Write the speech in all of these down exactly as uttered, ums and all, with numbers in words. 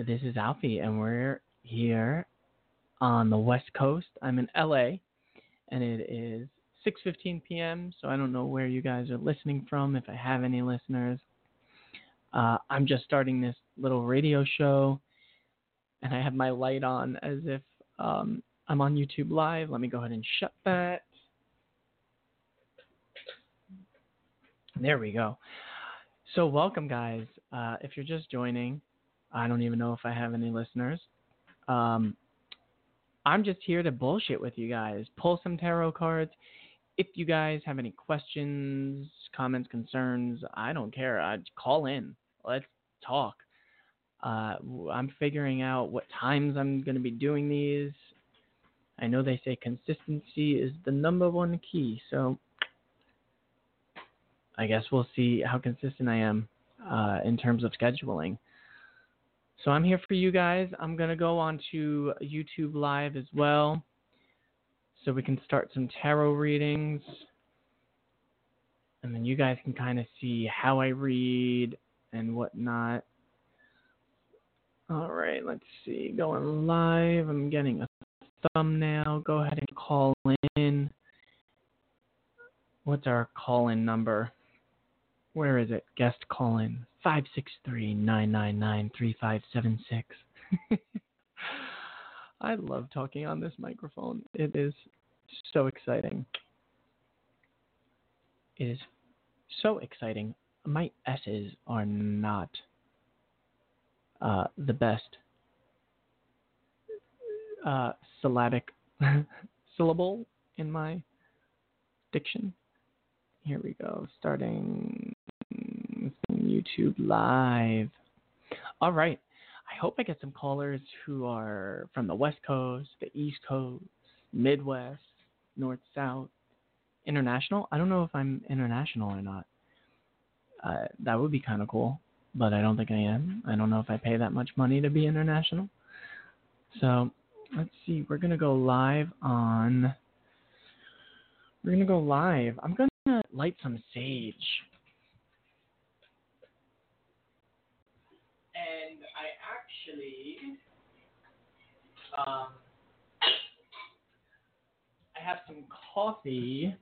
This is Alfie, and we're here on the West Coast. I'm in L A, and it is six fifteen p.m., so I don't know where you guys are listening from, if I have any listeners. Uh, I'm just starting this little radio show, and I have my light on as if um, I'm on YouTube Live. Let me go ahead and shut that. There we go. So welcome, guys. Uh, if you're just joining, I don't even know if I have any listeners. Um, I'm just here to bullshit with you guys, pull some tarot cards. If you guys have any questions, comments, concerns, I don't care. I'd call in. Let's talk. Uh, I'm figuring out what times I'm going to be doing these. I know they say consistency is the number one key, so I guess we'll see how consistent I am uh, in terms of scheduling. So I'm here for you guys. I'm going to go on to YouTube Live as well so we can start some tarot readings. And then you guys can kind of see how I read and whatnot. All right, let's see. Going live. I'm getting a thumbnail. Go ahead and call in. What's our call-in number? Where is it? Guest call-in. five six three, nine nine nine, three five seven six. I love talking on this microphone. It is so exciting. It is so exciting. My S's are not uh, the best uh, syllabic syllable in my diction. Here we go. Starting YouTube Live. All right. I hope I get some callers who are from the West Coast, the East Coast, Midwest, North, South, international. I don't know if I'm international or not. Uh, that would be kind of cool, but I don't think I am. I don't know if I pay that much money to be international. So let's see. We're going to go live on... We're going to go live. I'm going to light some sage. And I actually, um, I have some coffee.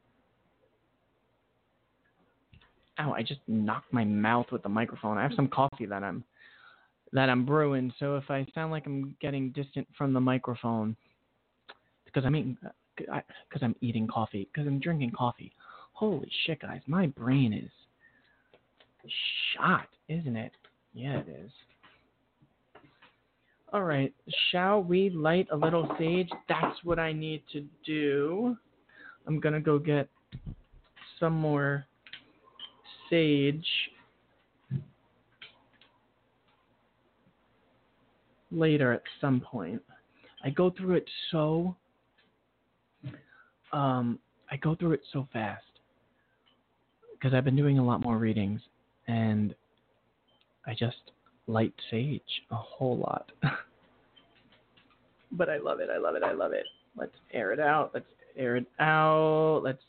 Ow, I just knocked my mouth with the microphone. I have some coffee that I'm, that I'm brewing. So if I sound like I'm getting distant from the microphone, it's because I'm eating, because I'm eating coffee, because I'm drinking coffee. Holy shit, guys, my brain is shot, isn't it? Yeah, it is. All right, shall we light a little sage? That's what I need to do. I'm going to go get some more sage later at some point. I go through it so, um, I go through it so fast because I've been doing a lot more readings, and I just light sage a whole lot. But I love it, I love it, I love it. Let's air it out, let's air it out, let's,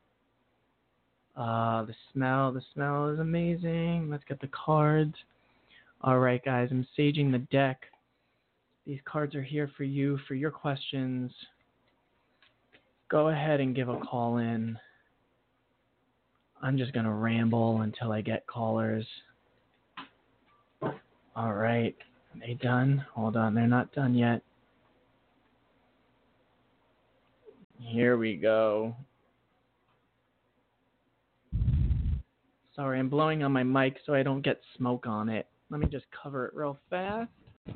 uh, the smell, the smell is amazing. Let's get the cards. All right, guys, I'm saging the deck. These cards are here for you, for your questions. Go ahead and give a call in. I'm just going to ramble until I get callers. All right, are they done? Hold on, they're not done yet. Here we go. Sorry, I'm blowing on my mic so I don't get smoke on it. Let me just cover it real fast.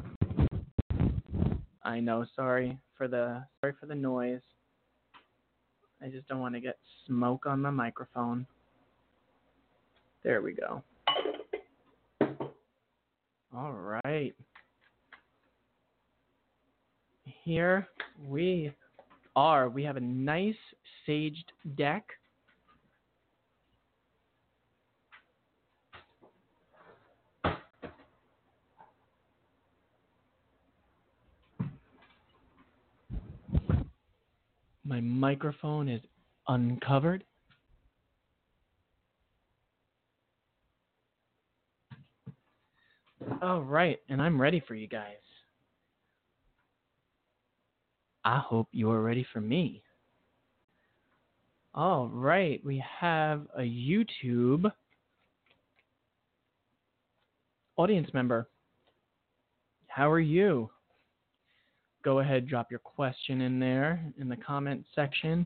I know, sorry for the sorry for the noise. I just don't want to get smoke on the microphone. There we go. All right. Here we are. We have a nice saged deck. My microphone is uncovered. All right, and I'm ready for you guys. I hope you are ready for me. All right, we have a YouTube audience member. How are you? Go ahead, drop your question in there in the comment section.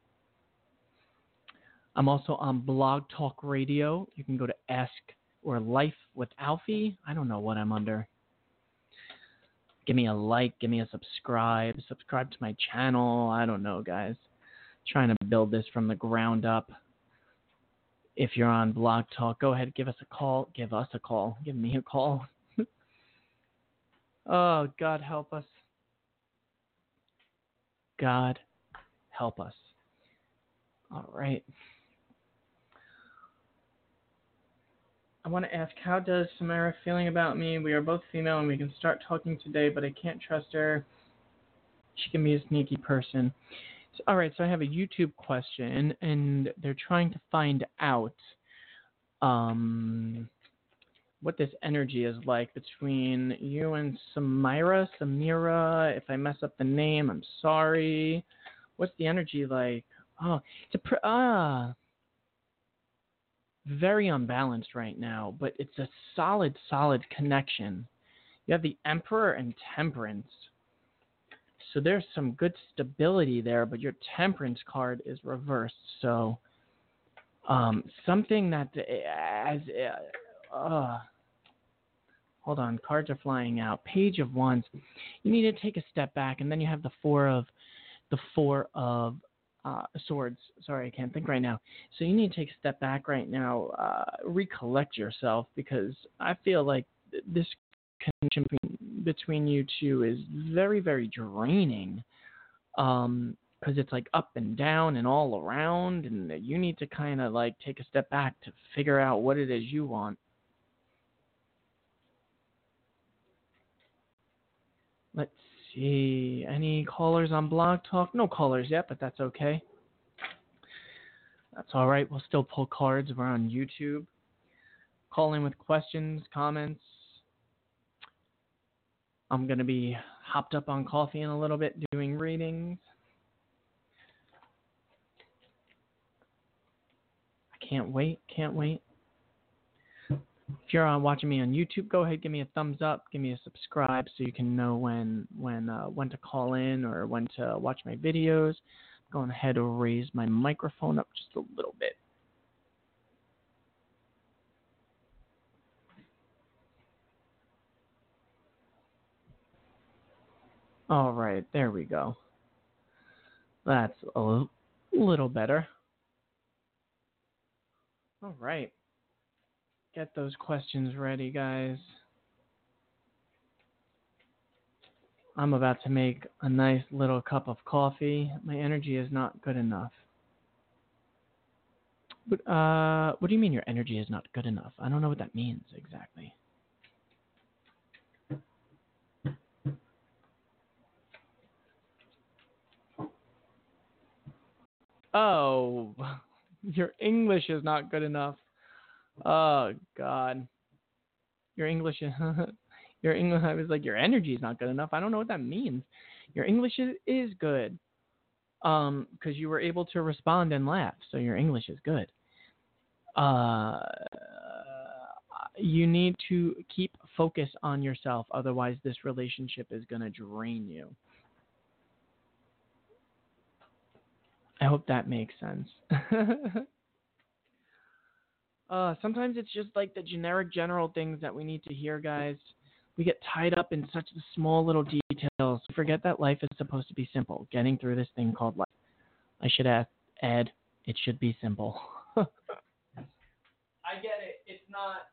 I'm also on Blog Talk Radio. You can go to Ask or Life with Alfie. I don't know what I'm under. Give me a like, give me a subscribe, subscribe to my channel. I don't know, guys. Trying to build this from the ground up. If you're on Blog Talk, go ahead, give us a call. Give us a call. Give me a call. Oh, God help us. God help us. All right. I want to ask, how does Samara feeling about me? We are both female and we can start talking today, but I can't trust her. She can be a sneaky person. So, all right, so I have a YouTube question, and they're trying to find out um, what this energy is like between you and Samira. Samira, if I mess up the name, I'm sorry. What's the energy like? Oh, it's a pr- ah. very unbalanced right now, but it's a solid, solid connection. You have the Emperor and Temperance. So there's some good stability there, but your Temperance card is reversed. So um, something that, as uh, hold on, cards are flying out. Page of Wands. You need to take a step back, and then you have the Four of, the Four of Uh, swords. Sorry, I can't think right now. So you need to take a step back right now, uh, recollect yourself, because I feel like th- this connection between you two is very, very draining. Um, because it's like up and down and all around, and you need to kind of like take a step back to figure out what it is you want. Let's see. Any callers on Blog Talk? No callers yet, but that's okay. That's all right. We'll still pull cards if we're on YouTube. Call in with questions, comments. I'm going to be hopped up on coffee in a little bit doing readings. I can't wait. Can't wait. If you're uh, watching me on YouTube, go ahead, give me a thumbs up, give me a subscribe so you can know when when uh, when to call in or when to watch my videos. I'm going ahead and raise my microphone up just a little bit. All right, there we go. That's a little better. All right. Get those questions ready, guys. I'm about to make a nice little cup of coffee. My energy is not good enough. But, uh, what do you mean your energy is not good enough? I don't know what that means exactly. Oh, your English is not good enough. Oh, God. Your English is... your English, I was like, your energy is not good enough. I don't know what that means. Your English is, is good. Um, because you were able to respond and laugh, so your English is good. Uh, you need to keep focus on yourself, otherwise this relationship is going to drain you. I hope that makes sense. uh, sometimes it's just like the generic general things that we need to hear, guys. We get tied up in such small little details. Forget that life is supposed to be simple. Getting through this thing called life. I should add, add it should be simple. I get it. It's not.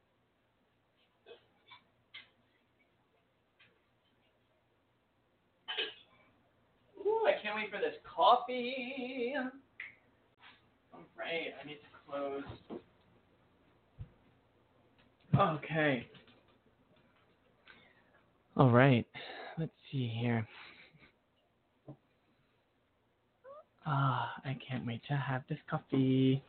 Ooh, I can't wait for this coffee. All right, I need to close. Okay. All right. Let's see here. Ah, I can't wait to have this coffee.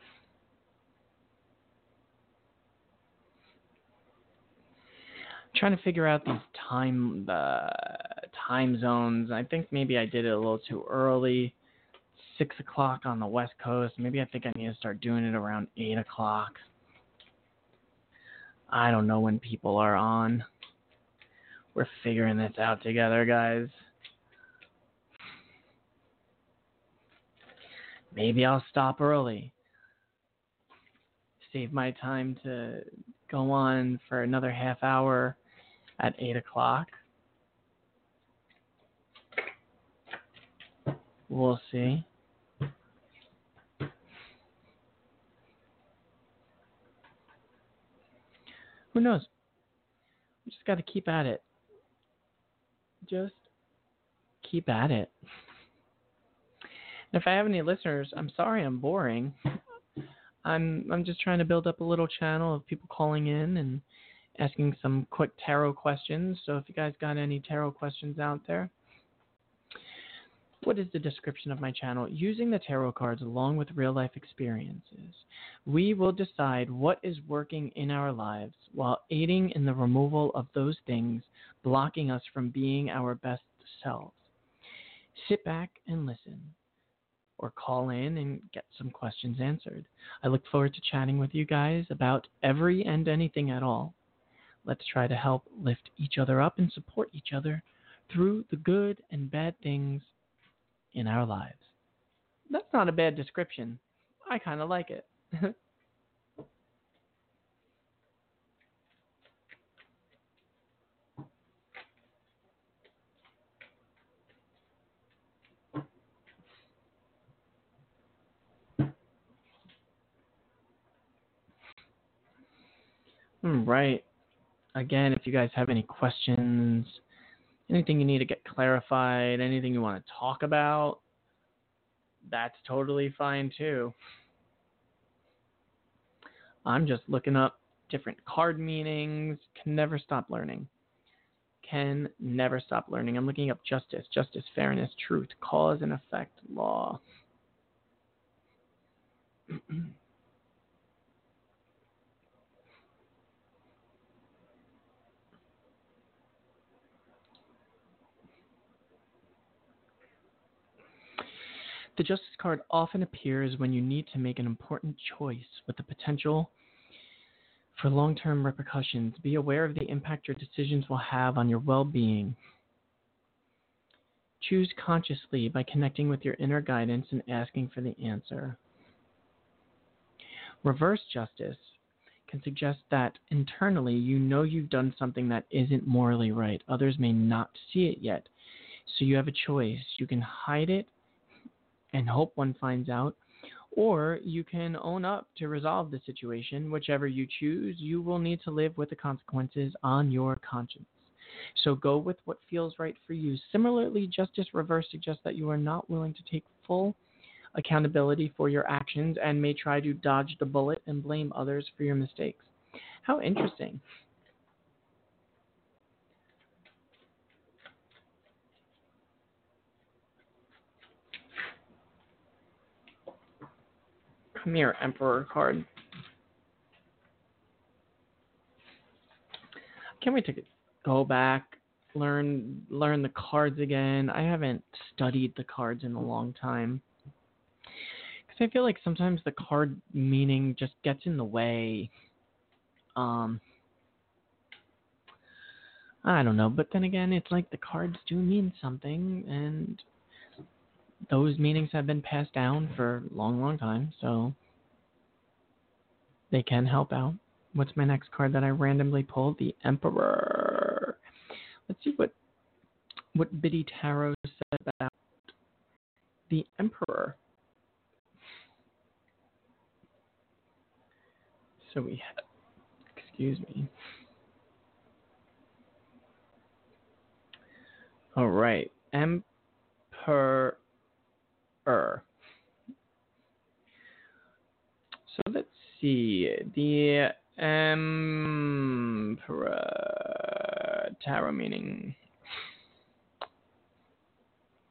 trying to figure out these time uh, time zones. I think maybe I did it a little too early. Six o'clock on the West Coast. Maybe I think I need to start doing it around eight o'clock. I don't know when people are on. We're figuring this out together, guys. Maybe I'll stop early. Save my time to go on for another half hour at eight o'clock. We'll see. Who knows? We just got to keep at it. Just keep at it. And if I have any listeners, I'm sorry I'm boring. I'm I'm just trying to build up a little channel of people calling in and asking some quick tarot questions. So if you guys got any tarot questions out there, what is the description of my channel? Using the tarot cards along with real life experiences, we will decide what is working in our lives while aiding in the removal of those things blocking us from being our best selves. Sit back and listen, or call in and get some questions answered. I look forward to chatting with you guys about every and anything at all. Let's try to help lift each other up and support each other through the good and bad things in our lives. That's not a bad description. I kind of like it. Right. Again, if you guys have any questions, anything you need to get clarified, anything you want to talk about, that's totally fine too. I'm just looking up different card meanings. Can never stop learning. Can never stop learning. I'm looking up justice, justice, fairness, truth, cause and effect, law. The Justice card often appears when you need to make an important choice with the potential for long-term repercussions. Be aware of the impact your decisions will have on your well-being. Choose consciously by connecting with your inner guidance and asking for the answer. Reverse justice can suggest that internally you know you've done something that isn't morally right. Others may not see it yet, so you have a choice. You can hide it and hope one finds out, or you can own up to resolve the situation. Whichever you choose, you will need to live with the consequences on your conscience. So go with what feels right for you. Similarly, justice reverse suggests that you are not willing to take full accountability for your actions and may try to dodge the bullet and blame others for your mistakes. How interesting. Come here, Emperor card. Can't wait to go back, learn learn the cards again. I haven't studied the cards in a long time. Because I feel like sometimes the card meaning just gets in the way. Um, I don't know. But then again, it's like the cards do mean something, and those meanings have been passed down for a long, long time, so they can help out. What's my next card that I randomly pulled? The Emperor. Let's see what what Biddy Tarot said about the Emperor. So we have, excuse me. All right, Emperor. So let's see. The Emperor tarot meaning.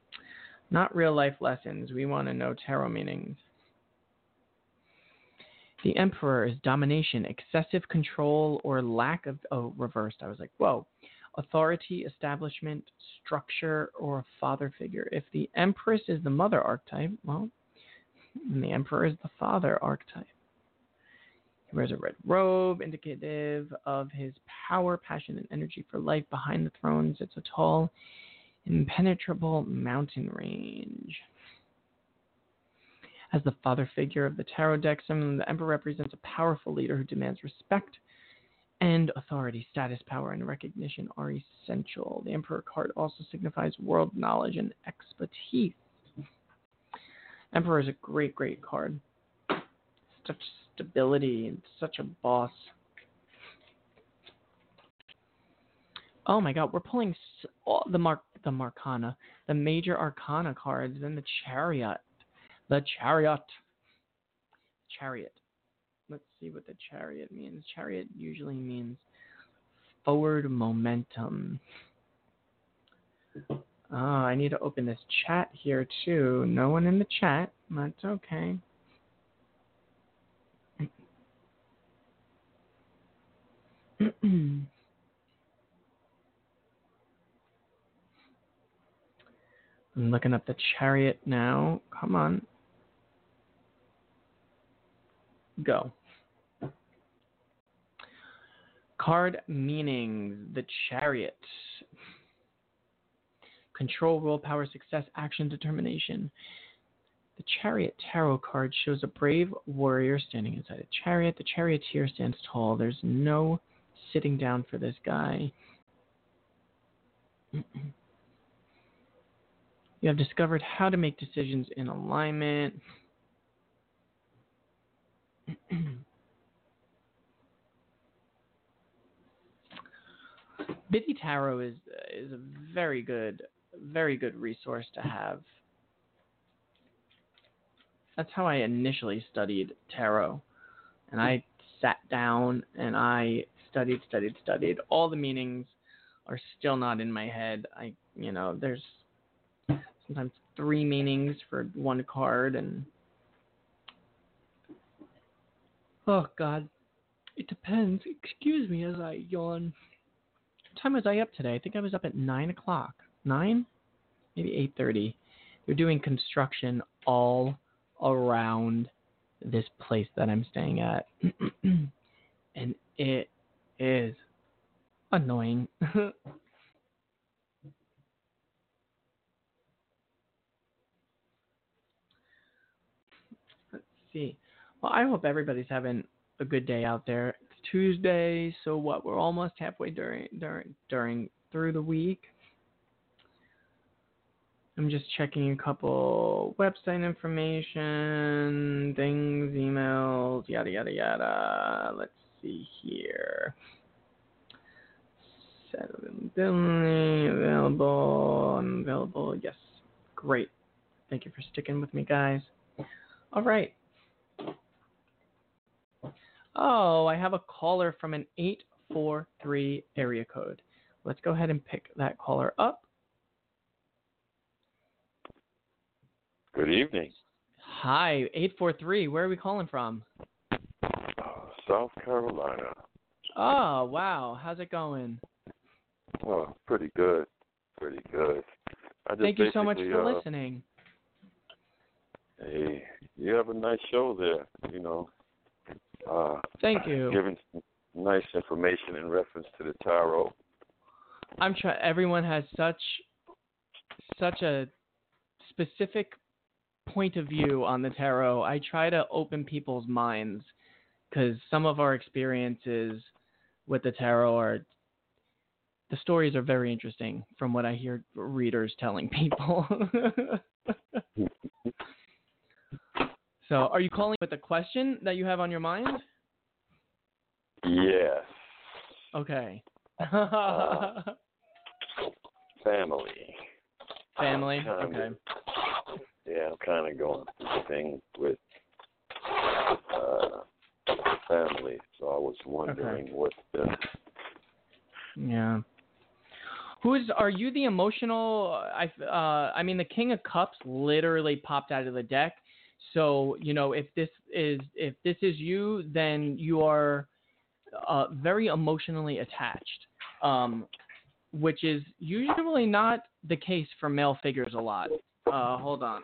Not real life lessons. We want to know tarot meanings. The Emperor is domination, excessive control, or lack of... Oh, reversed. I was like, whoa. Authority, establishment, structure, or father figure. If the Empress is the mother archetype, well, and the Emperor is the father archetype. He wears a red robe, indicative of his power, passion, and energy for life. Behind the throne sits a tall, impenetrable mountain range. As the father figure of the tarot deck, the Emperor represents a powerful leader who demands respect and authority. Status, power, and recognition are essential. The Emperor card also signifies world knowledge and expertise. Emperor is a great, great card. Such stability and such a boss. Oh my God, we're pulling all the Mar the Marcana, the major Arcana cards, then the Chariot. The Chariot. Chariot. Let's see what the Chariot means. Chariot usually means forward momentum. Oh, I need to open this chat here too. No one in the chat. That's okay. I'm looking up the Chariot now. Come on. Go. Card meanings. The Chariot. Control, willpower, success, action, determination. The Chariot tarot card shows a brave warrior standing inside a chariot. The charioteer stands tall. There's no sitting down for this guy. You have discovered how to make decisions in alignment. Biddy Tarot is is a very good, very good resource to have. That's how I initially studied tarot, and I sat down and I studied, studied, studied. All the meanings are still not in my head. I, you know, there's sometimes three meanings for one card, and oh God, it depends. Excuse me as I yawn. What time was I up today? I think I was up at nine o'clock. Nine, maybe eight thirty. They're doing construction all around this place that I'm staying at, and it is annoying. Let's see. Well, I hope everybody's having a good day out there. It's Tuesday, so what? We're almost halfway during during during through the week. I'm just checking a couple website information, things, emails, yada yada yada. Let's see here. Availability, available, unavailable. Yes, great. Thank you for sticking with me, guys. All right. Oh, I have a caller from an eight four three area code. Let's go ahead and pick that caller up. Good evening. Hi, eight four three. Where are we calling from? South Carolina. Oh, wow. How's it going? Well, pretty good. Pretty good. I just Thank you so much for uh, listening. Hey, you have a nice show there, you know. Uh, Thank you. Giving some nice information in reference to the tarot. I'm try. Everyone has such such a specific point of view on the tarot. I try to open people's minds because some of our experiences with the tarot are, the stories are very interesting from what I hear readers telling people. So, are you calling with a question that you have on your mind? Yes. Okay. uh, family. Family? Kinda, okay. Yeah, I'm kind of going through the thing with uh, family, so I was wondering okay. what the... Yeah. Who's, are you the emotional, I, uh, I mean, the King of Cups literally popped out of the deck. So, you know, if this is if this is you, then you are uh, very emotionally attached, um, which is usually not the case for male figures a lot. Uh, hold on.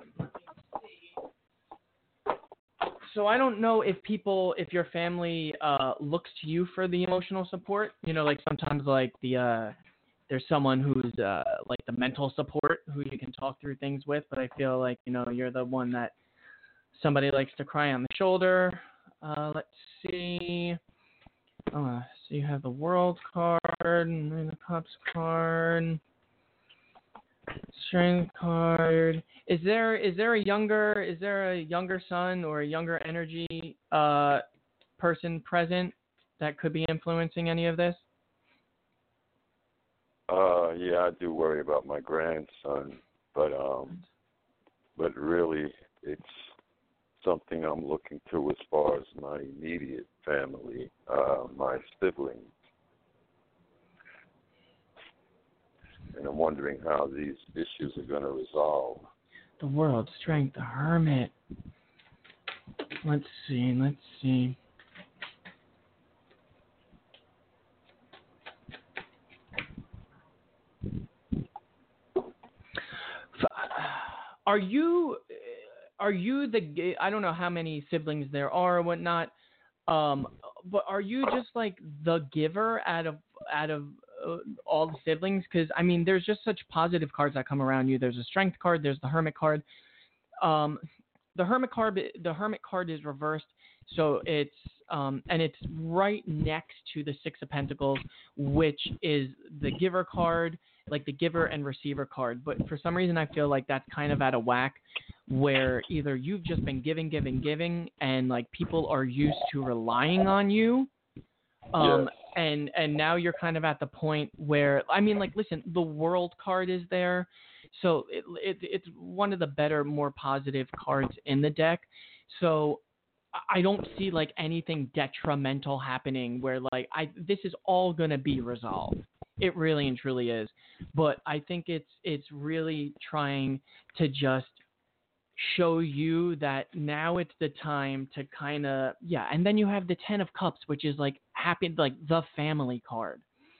So I don't know if people, if your family uh, looks to you for the emotional support. You know, like sometimes like the uh, there's someone who's uh, like the mental support who you can talk through things with. But I feel like, you know, you're the one that somebody likes to cry on the shoulder. Uh, let's see. Oh, so you have the World card and then the Cups card. Strength card. Is there is there a younger is there a younger son or a younger energy uh person present that could be influencing any of this? Uh, yeah, I do worry about my grandson, but um, but really, it's something I'm looking to as far as my immediate family, uh, my siblings. And I'm wondering how these issues are going to resolve. The World, Strength, the Hermit. Let's see, let's see. Are you, are you the, I don't know how many siblings there are or whatnot, um, but are you just like the giver out of, out of uh, all the siblings? Because, I mean, there's just such positive cards that come around you. There's a Strength card, there's the Hermit card. Um, the Hermit card, the Hermit card is reversed, so it's, um, and it's right next to the Six of Pentacles, which is the giver card, like the giver and receiver card. But for some reason, I feel like that's kind of out of whack, where either you've just been giving, giving, giving, and like people are used to relying on you. Um, yes. and, and now you're kind of at the point where, I mean, like, listen, the World card is there. So it, it, it's one of the better, more positive cards in the deck. So I don't see like anything detrimental happening where like I this is all going to be resolved. It really and truly is. But I think it's it's really trying to just show you that now it's the time to kind of, yeah. And then you have the Ten of Cups, which is like happy, like the family card.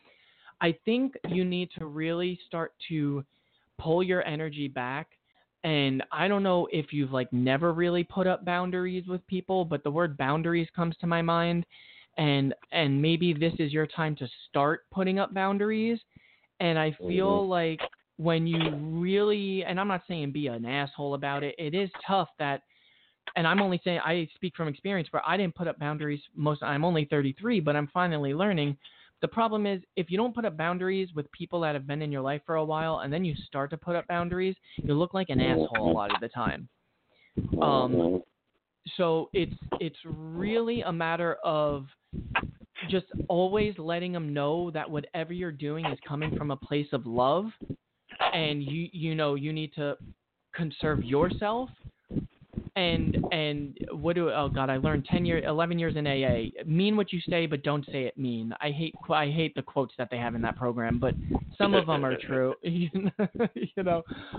I think you need to really start to pull your energy back. And I don't know if you've like never really put up boundaries with people, but the word boundaries comes to my mind. And and maybe this is your time to start putting up boundaries. And I feel Mm-hmm. like when you really, and I'm not saying be an asshole about it, it is tough that, and I'm only saying, I speak from experience where I didn't put up boundaries most, I'm only thirty-three, but I'm finally learning. The problem is if you don't put up boundaries with people that have been in your life for a while and then you start to put up boundaries, you look like an asshole a lot of the time. Um, so it's it's really a matter of just always letting them know that whatever you're doing is coming from a place of love, and you you know you need to conserve yourself. And and what do oh god I learned ten years eleven years in A A, mean what you say but don't say it mean. I hate I hate the quotes that they have in that program, but some of them are true. You know,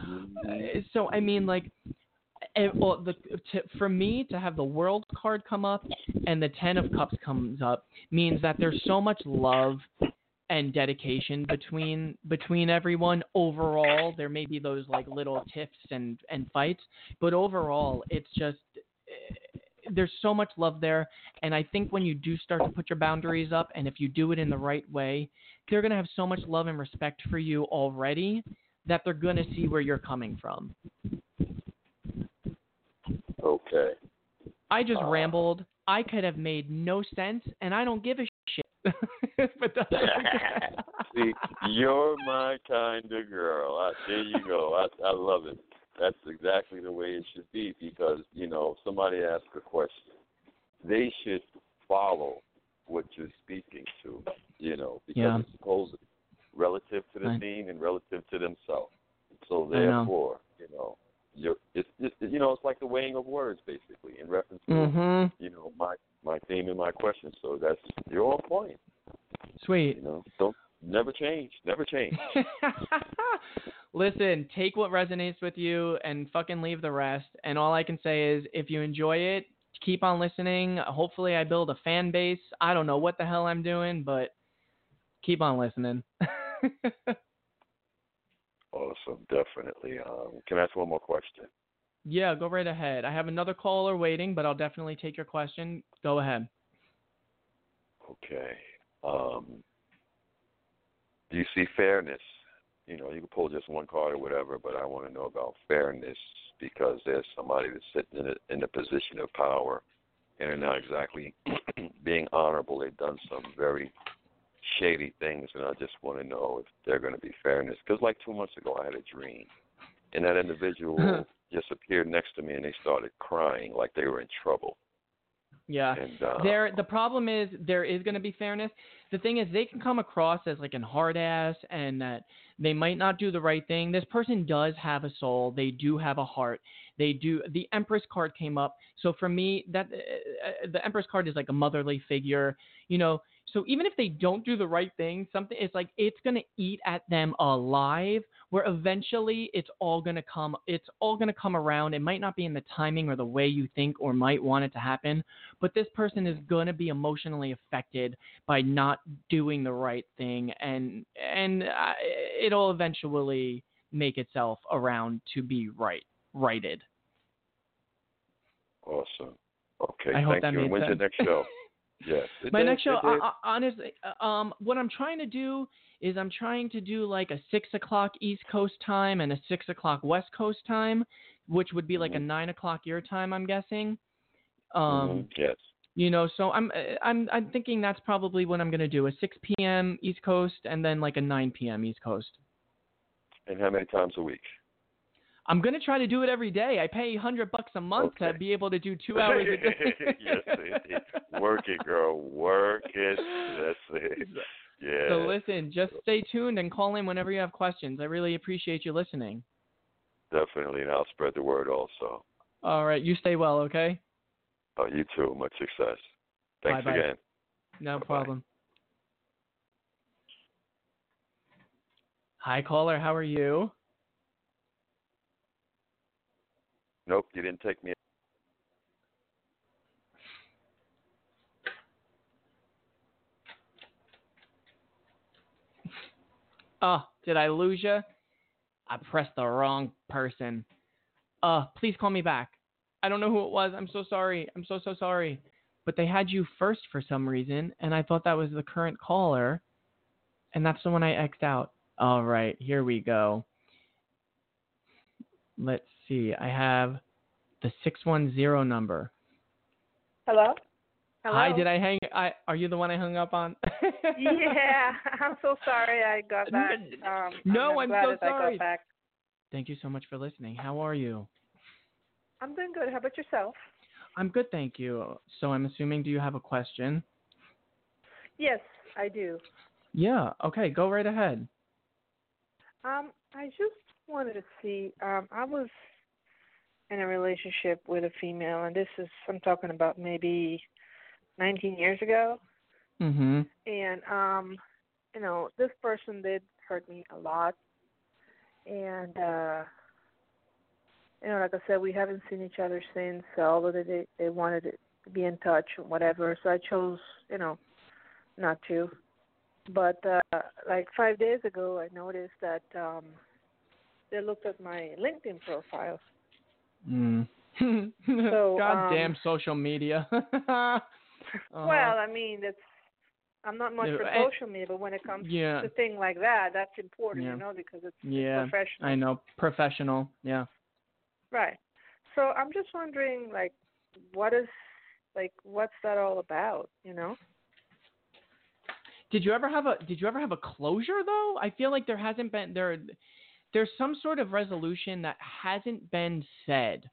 so I mean like, and, well, the to, for me to have the World card come up and the Ten of Cups comes up means that there's so much love and dedication between between everyone. Overall, there may be those like little tiffs and and fights, but overall it's just there's so much love there. And I think when you do start to put your boundaries up, and if you do it in the right way, they're going to have so much love and respect for you already that they're going to see where you're coming from. Okay. I just uh, rambled. I could have made no sense, and I don't give a shit. But that's see, you're my kind of girl. I, there you go. I, I love it. That's exactly the way it should be, because, you know, somebody asked a question. They should follow what you're speaking to, you know, because yeah. it's supposed relative to the I, scene and relative to themselves. So therefore, you know, you're, it's just, you know, it's like the weighing of words, basically, in reference to, mm-hmm. you know, my my theme and my question. So that's, you're on point. Sweet. You know, don't never change, never change. Listen, take what resonates with you and fucking leave the rest. And all I can say is, if you enjoy it, keep on listening. Hopefully I build a fan base. I don't know what the hell I'm doing, but keep on listening. Awesome, definitely. Um, can I ask one more question? Yeah, go right ahead. I have another caller waiting, but I'll definitely take your question. Go ahead. Okay. Um, do you see fairness? You know, you can pull just one card or whatever, but I want to know about fairness because there's somebody that's sitting in a, in a position of power and they're not exactly being honorable. They've done some very shady things, and I just want to know if they're going to be fairness. Because like two months ago, I had a dream, and that individual just appeared next to me, and they started crying like they were in trouble. Yeah. And, uh, there. The problem is there is going to be fairness. The thing is they can come across as like an hard ass and that they might not do the right thing. This person does have a soul. They do have a heart. They do. The Empress card came up. So for me, that uh, the Empress card is like a motherly figure, you know. So even if they don't do the right thing, something it's like it's going to eat at them alive, where eventually it's all going to come it's all going to come around. It might not be in the timing or the way you think or might want it to happen, but this person is going to be emotionally affected by not doing the right thing, and and uh, it'll eventually make itself around to be right righted. Awesome. Okay, I hope thank that you. made And when's sense. your next show? Yes. My did, next show, did. uh, honestly, um, what I'm trying to do is I'm trying to do like a six o'clock East Coast time and a six o'clock West Coast time, which would be mm-hmm. like a nine o'clock your time, I'm guessing. Um, mm-hmm. Yes. You know, so I'm I'm I'm thinking that's probably what I'm gonna do: a six p.m. East Coast and then like a nine p.m. East Coast. And how many times a week? I'm gonna try to do it every day. I pay a hundred bucks a month okay. to be able to do two hours a day. Yes, indeed. Work it, girl. Work it. That's it. Yeah. So listen, just stay tuned and call in whenever you have questions. I really appreciate you listening. Definitely, and I'll spread the word also. All right, you stay well, okay? Oh, you too. Much success. Thanks Bye-bye. again. No Bye-bye. problem. Hi, caller. How are you? Nope, you didn't take me. Oh, did I lose you? I pressed the wrong person. Uh, please call me back. I don't know who it was. I'm so sorry. I'm so, so sorry. But they had you first for some reason, and I thought that was the current caller, and that's the one I X'd out. All right, here we go. Let's see. I have the six one zero number. Hello? Hello? Hi, did I hang? I Are you the one I hung up on? Yeah, I'm so sorry I got back. Um, no, I'm, I'm, I'm so glad sorry. I got back. Thank you so much for listening. How are you? I'm doing good. How about yourself? I'm good, thank you. So I'm assuming, do you have a question? Yes, I do. Yeah, okay, go right ahead. Um, I just wanted to see, um, I was in a relationship with a female, and this is, I'm talking about maybe nineteen years ago. Mm-hmm. And, um, you know, this person did hurt me a lot. And, uh, you know, like I said, we haven't seen each other since, although they, they wanted to be in touch or whatever. So I chose, you know, not to. But, uh, like five days ago, I noticed that um, they looked at my LinkedIn profile. Mm. So, goddamn um, social media. uh-huh. Well, I mean, it's I'm not much No, for I, social media, but when it comes yeah. to things like that, that's important, Yeah. you know, because it's, yeah, it's professional. I know, professional, yeah. Right. So I'm just wondering, like, what is, like, what's that all about, you know? Did you ever have a Did you ever have a closure though? I feel like there hasn't been there. There's some sort of resolution that hasn't been said.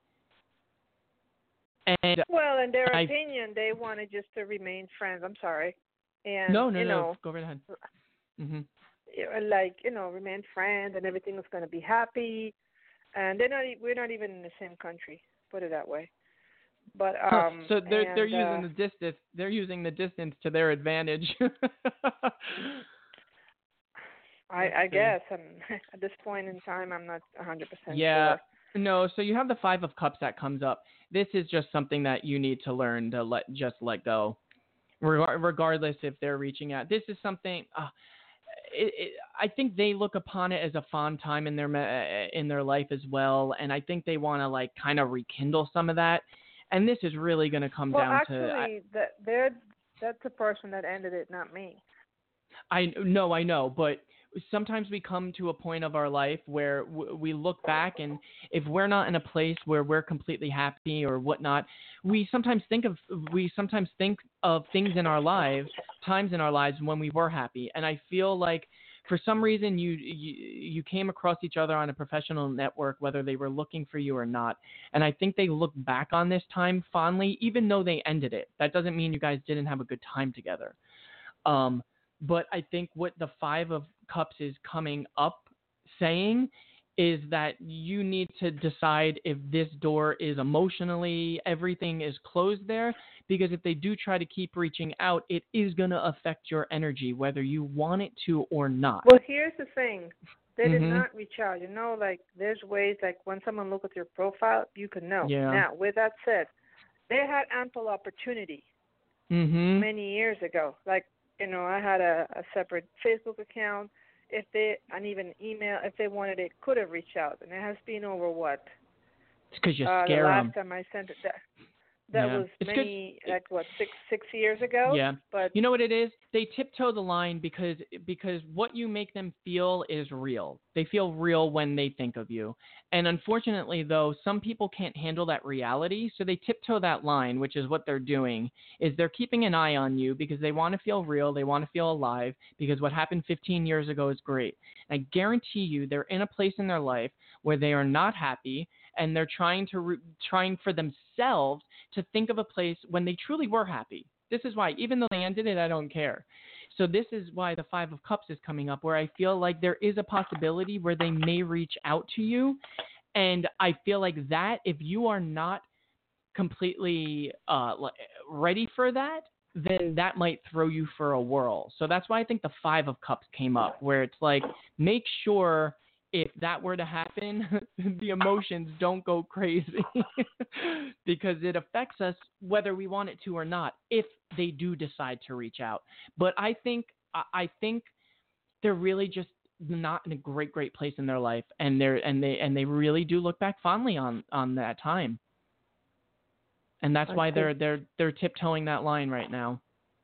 And well, in their I, opinion, they wanted just to remain friends. I'm sorry. And no, no, you no. know, Go right ahead. Mhm. Like, you know, remain friends, and everything is going to be happy. And they're not. We're not even in the same country. Put it that way. But um. so they're and, they're using uh, the distance. They're using the distance to their advantage. I, I guess. I'm, at this point in time, I'm not one hundred percent yeah. sure. No, so you have the Five of Cups that comes up. This is just something that you need to learn to let just let go, Regar- regardless if they're reaching out. This is something. Uh, it, it, I think they look upon it as a fond time in their me- in their life as well, and I think they want to like kind of rekindle some of that. And this is really going to come well, down actually, to. Actually, that they're that's the person that ended it, not me. I no, I know, but sometimes we come to a point of our life where w- we look back, and if we're not in a place where we're completely happy or whatnot, we sometimes think of we sometimes think of things in our lives, times in our lives when we were happy. And I feel like for some reason you, you you came across each other on a professional network, whether they were looking for you or not. And I think they look back on this time fondly, even though they ended it. That doesn't mean you guys didn't have a good time together. Um, But I think what the Five of Cups is coming up saying is that you need to decide if this door is emotionally, everything is closed there. Because if they do try to keep reaching out, it is going to affect your energy, whether you want it to or not. Well, here's the thing. They mm-hmm. did not reach out. You know, like there's ways, like when someone looks at your profile, you can know. Yeah. Now, with that said, they had ample opportunity mm-hmm. many years ago. Like, you know, I had a, a separate Facebook account. If they, and even email, if they wanted it, could have reached out. And it has been over what? It's because you uh, scare the last them. time I sent it, that, that yeah. was it's many, good. like what, six six years ago? Yeah. But you know what it is? They tiptoe the line because because what you make them feel is real. They feel real when they think of you. And unfortunately, though, some people can't handle that reality, so they tiptoe that line, which is what they're doing, is they're keeping an eye on you because they want to feel real, they want to feel alive, because what happened fifteen years ago is great. And I guarantee you they're in a place in their life where they are not happy, and they're trying to re- trying for themselves to think of a place when they truly were happy. This is why, even though they ended it, I don't care. So this is why the Five of Cups is coming up, where I feel like there is a possibility where they may reach out to you. And I feel like that, if you are not completely uh, ready for that, then that might throw you for a whirl. So that's why I think the Five of Cups came up, where it's like, make sure if that were to happen, the emotions don't go crazy because it affects us whether we want it to or not, if they do decide to reach out. But I think, I think they're really just not in a great, great place in their life. And they're, and they, and they really do look back fondly on, on that time. And that's why they're, they're, they're tiptoeing that line right now.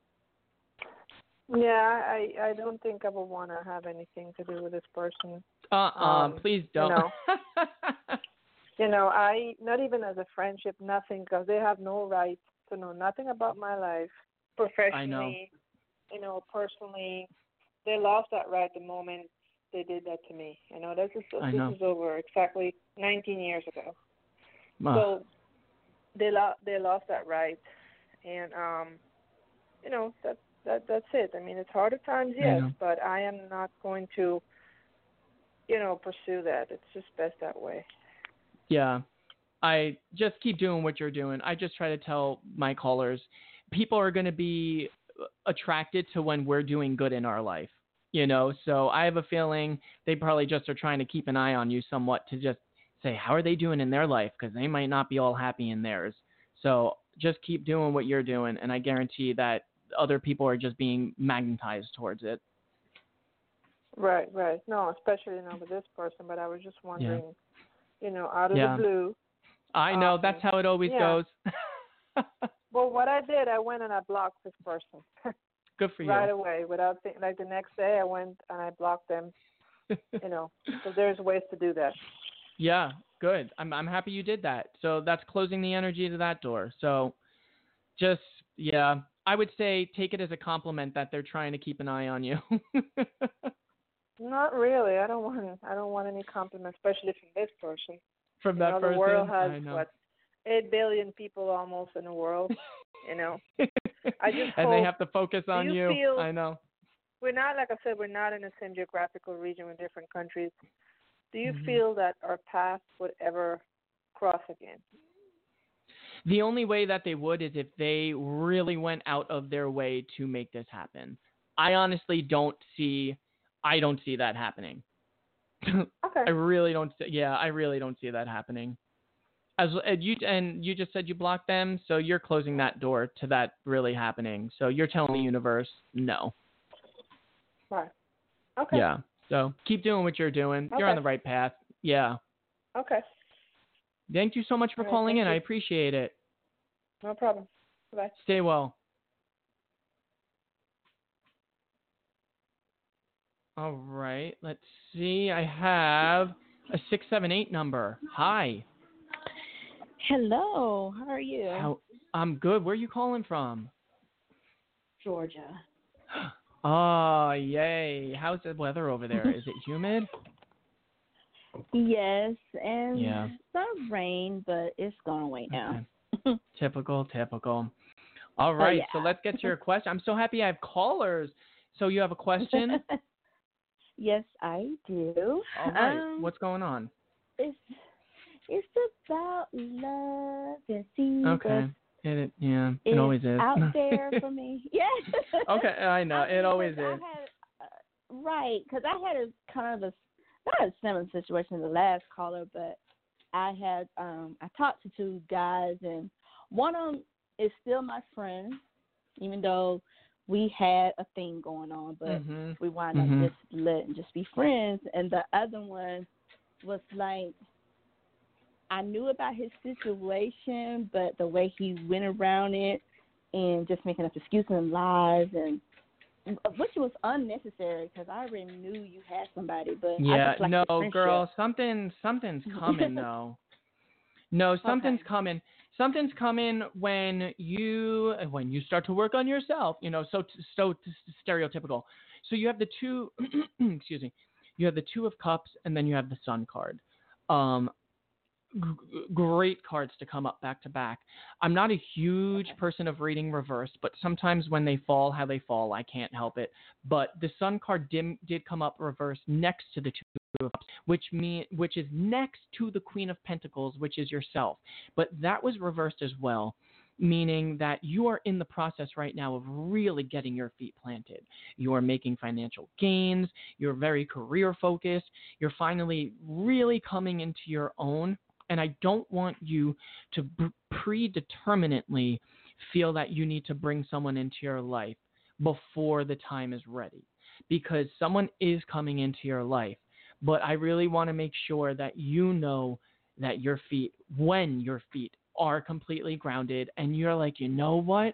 Yeah, I, I don't think I would want to have anything to do with this person. Uh-uh, um, please don't. You know, you know, I, not even as a friendship, nothing, because they have no right to know nothing about my life, professionally, I know. you know, personally. They lost that right the moment they did that to me. You know, this is, I this know. is over exactly nineteen years ago. Uh. So they, lo- they lost that right, and, um, you know, that's, That that's it. I mean, it's hard at times, yes, I but I am not going to, you know, pursue that. It's just best that way. Yeah, I just keep doing what you're doing. I just try to tell my callers, people are going to be attracted to when we're doing good in our life, you know. So I have a feeling they probably just are trying to keep an eye on you somewhat to just say, how are they doing in their life? Because they might not be all happy in theirs. So just keep doing what you're doing, and I guarantee that other people are just being magnetized towards it. Right, right. No, especially not with this person, but I was just wondering, yeah. you know, out of yeah. the blue. I know, um, that's how it always yeah. goes. Well, what I did, I went and I blocked this person. Good for you. Right away, without thinking. Like the next day, I went and I blocked them. You know, so there's ways to do that. Yeah, good. I'm I'm happy you did that. So that's closing the energy to that door. So just, yeah, I would say take it as a compliment that they're trying to keep an eye on you. Not really. I don't want. I don't want any compliments, especially from this person. From you that know, person, the world has I know. what eight billion people almost in the world. You know, I just and hope, they have to focus on you. you. Feel, I know. We're not, like I said, we're not in the same geographical region with different countries. Do you mm-hmm. feel that our paths would ever cross again? The only way that they would is if they really went out of their way to make this happen. I honestly don't see I don't see that happening. Okay. I really don't. See, yeah, I really don't see that happening. As and you and you just said you blocked them, so you're closing that door to that really happening. So you're telling the universe no. Right. Okay. Yeah. So keep doing what you're doing. You're on Okay. the right path. Yeah. Okay. Thank you so much for All right, calling thank in. you. I appreciate it. No problem. Bye. Stay well. All right. Let's see. I have a six seven eight number. Hi. Hello, how are you? How? I'm good. Where are you calling from? Georgia. Oh, yay. How's the weather over there? Is it humid? Yes, and Yeah. some rain, but it's gone away now. Okay. Typical, typical. All right, Oh, yeah. so let's get to your question. I'm so happy I have callers. So you have a question? Yes, I do. All right. Um, What's going on? It's it's about love and see. Okay. It, it yeah, it it's always is. out there for me. Yeah. Okay, I know. I mean, it always 'cause I is. had, uh, right, because I had a kind of a not a similar situation as the last caller, but I had um I talked to two guys, and one of them is still my friend, even though we had a thing going on, but Mhm. we wound Mhm. up just letting just be friends. And the other one was like, I knew about his situation, but the way he went around it and just making up excuses and lies, and which was unnecessary because I already knew you had somebody. But I Yeah, just like no, the friendship. girl, something something's coming though. No, something's Okay. coming. Something's coming when you when you start to work on yourself. You know, so so stereotypical. So you have the two. excuse me. You have the two of cups, and then you have the sun card. Um, g- great cards to come up back to back. I'm not a huge Okay. person of reading reverse, but sometimes when they fall, how they fall, I can't help it. But the sun card dim, did come up reverse next to the two of cups, which mean which is next to the Queen of Pentacles, which is yourself. But that was reversed as well, meaning that you are in the process right now of really getting your feet planted. You are making financial gains. You're very career focused. You're finally really coming into your own. And I don't want you to predeterminately feel that you need to bring someone into your life before the time is ready, because someone is coming into your life. But I really want to make sure that you know that your feet, when your feet are completely grounded and you're like, you know what?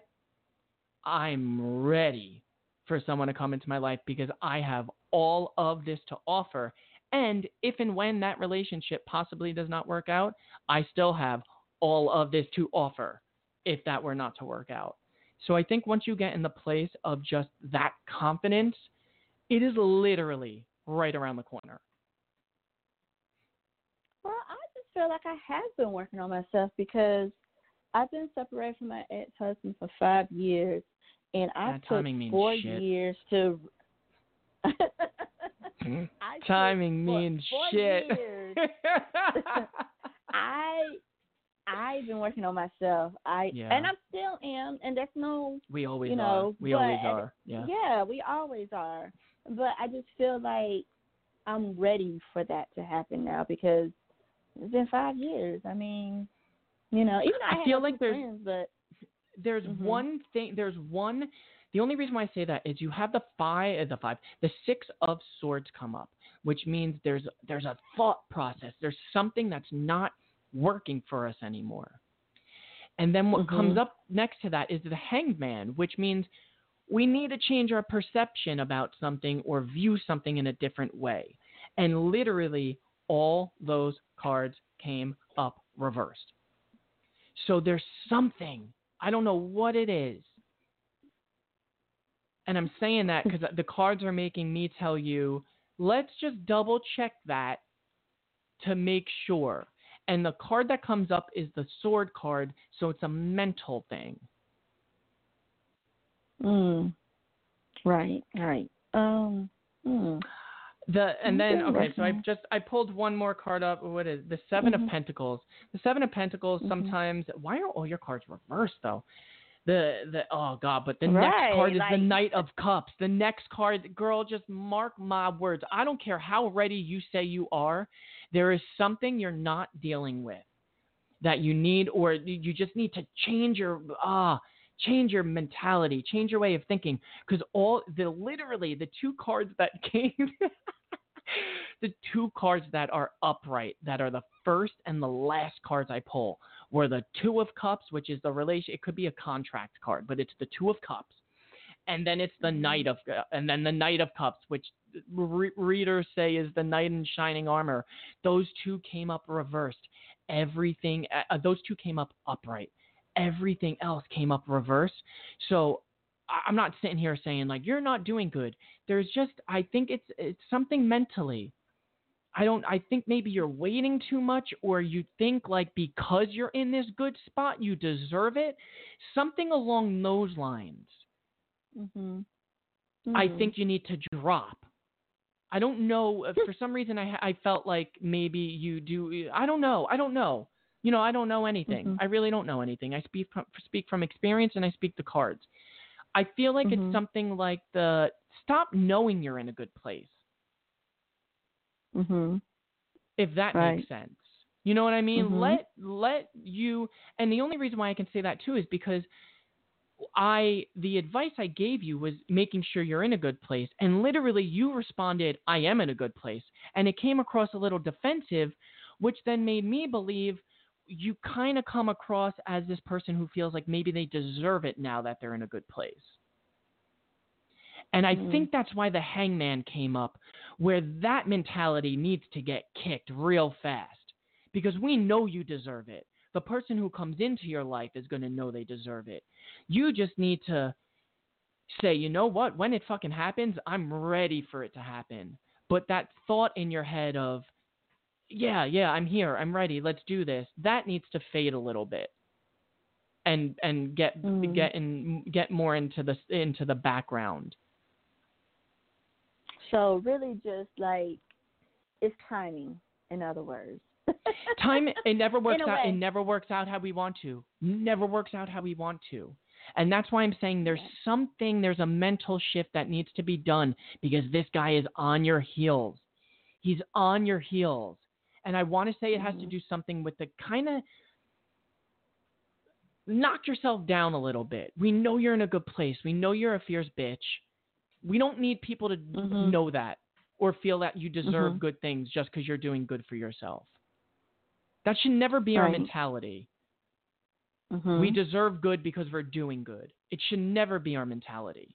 I'm ready for someone to come into my life because I have all of this to offer. And if and when that relationship possibly does not work out, I still have all of this to offer if that were not to work out. So I think once you get in the place of just that confidence, it is literally right around the corner. Well, I just feel like I have been working on myself because I've been separated from my ex-husband for five years, and I That took timing means four shit. years to. I Timing took four, means four shit. Years. I I've been working on myself. I Yeah. and I still am, and there's no We always you know, are. We but, always are. Yeah. Yeah, we always are. But I just feel like I'm ready for that to happen now because it's been five years. I mean, you know, even though I, I had feel no like two there's friends, but there's Mhm. one thing. There's one. The only reason why I say that is you have the five, the five, the six of swords come up, which means there's there's a thought process. There's something that's not working for us anymore. And then what Mhm. comes up next to that is the hanged man, which means we need to change our perception about something or view something in a different way. And literally all those cards came up reversed. So there's something, I don't know what it is. And I'm saying that because the cards are making me tell you, let's just double check that to make sure. And the card that comes up is the sword card, so it's a mental thing. Mm. Right, right. Um. Mm. The and then Okay, okay, so I working. just I pulled one more card up. What is it? The Seven Mhm. of Pentacles? The Seven of Pentacles. Mhm. Sometimes, why are all your cards reversed though? The the oh god, but the Right, next card is like- the Knight of Cups. The next card, girl, just mark my words. I don't care how ready you say you are. There is something you're not dealing with that you need, or you just need to change your ah change your mentality, change your way of thinking. Because all the literally the two cards that came, the two cards that are upright, that are the first and the last cards I pull, were the Two of Cups, which is the relation. It could be a contract card, but it's the Two of Cups, and then it's the Knight of, uh, and then the Knight of Cups, which re- readers say is the Knight in Shining Armor. Those two came up reversed. Everything, uh, those two came up upright. Everything else came up reversed. So I- I'm not sitting here saying like you're not doing good. There's just, I think it's it's something mentally. I don't, I think maybe you're waiting too much, or you think like because you're in this good spot, you deserve it. Something along those lines. Mm-hmm. I Mhm. think you need to drop. I don't know. uh, For some reason, I, I felt like maybe you do. I don't know. I don't know. You know, I don't know anything. Mhm. I really don't know anything. I speak from, speak from experience, and I speak the cards. I feel like Mhm. it's something like the stop knowing you're in a good place. Mhm. If that Right. makes sense. You know what I mean? Mhm. Let let you, and the only reason why I can say that too is because I the advice I gave you was making sure you're in a good place, and literally you responded, "I am in a good place," and it came across a little defensive, which then made me believe you kind of come across as this person who feels like maybe they deserve it now that they're in a good place. And I Mhm. think that's why the Hangman came up, where that mentality needs to get kicked real fast, because we know you deserve it. The person who comes into your life is going to know they deserve it. You just need to say, you know what, when it fucking happens, I'm ready for it to happen. But that thought in your head of, yeah, yeah, I'm here, I'm ready, let's do this, that needs to fade a little bit. And and get Mhm. get in, get more into the into the background. So really, just like it's timing. In other words, Time, it never works In a out. It way. never works out how we want to. Never works out how we want to. And that's why I'm saying there's something, there's a mental shift that needs to be done, because this guy is on your heels. He's on your heels. And I want to say it has to Mhm. do something with the kind of knock yourself down a little bit. We know you're in a good place. We know you're a fierce bitch. We don't need people to Mhm. know that or feel that you deserve Mhm. good things just because you're doing good for yourself. That should never be our Right. mentality. Mhm. We deserve good because we're doing good. It should never be our mentality.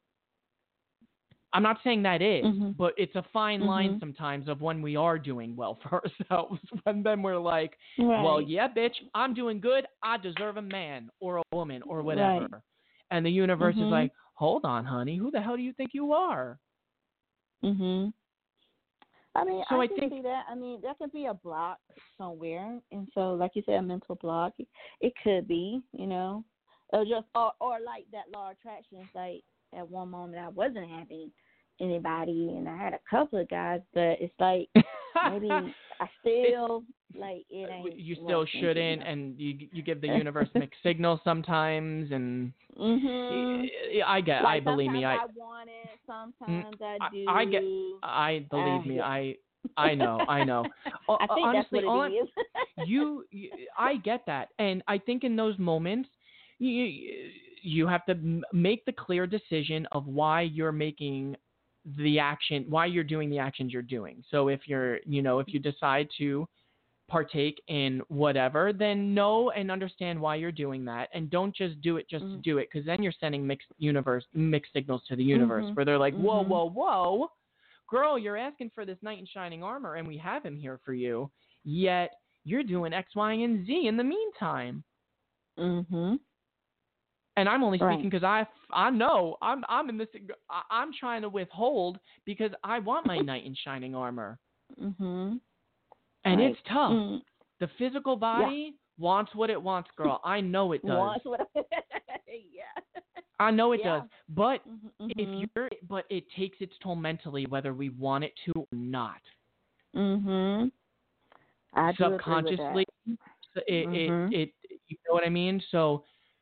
I'm not saying that is, Mhm. but it's a fine line Mhm. sometimes of when we are doing well for ourselves. When then we're like, Right. well, yeah, bitch, I'm doing good. I deserve a man or a woman or whatever. Right. And the universe is Mhm. like, hold on, honey. Who the hell do you think you are? Mhm. I mean, So I, I can think- see that. I mean, that could be a block somewhere, and so, like you said, a mental block. It could be, you know, or just or or like that law of attraction. It's like at one moment I wasn't having anybody, and I had a couple of guys, but it's like maybe I still like it ain't. You still working, shouldn't, you know? and you you give the universe mixed signals sometimes, and Mhm. I get, Like I believe me, I, sometimes I want it, sometimes I I, do. I get, I believe Uh, me, yeah. I, I know, I know. O- I think Honestly, that's all what I'm- it is. you, you, I get that, and I think in those moments, you you have to m- make the clear decision of why you're making the action, why you're doing the actions you're doing. So if you're, you know, if you decide to partake in whatever, then know and understand why you're doing that, and don't just do it just Mhm. to do it, because then you're sending mixed universe mixed signals to the universe, Mhm. where they're like, whoa, Mhm. whoa, whoa, girl, you're asking for this knight in shining armor, and we have him here for you, yet you're doing X, Y, and Z in the meantime. Mhm. And I'm only Right. speaking because I, I know I'm I'm in this. I- I'm trying to withhold because I want my knight in shining armor, Mhm. and Right. it's tough. Mm. The physical body wants what it wants, girl. I know it does. Once what? Yeah. I know it Yeah. does. But Mhm. if you're, but it takes its toll mentally, whether we want it to or not. Mhm. I do agree with Subconsciously, that. it, Mhm. it it you know what I mean. So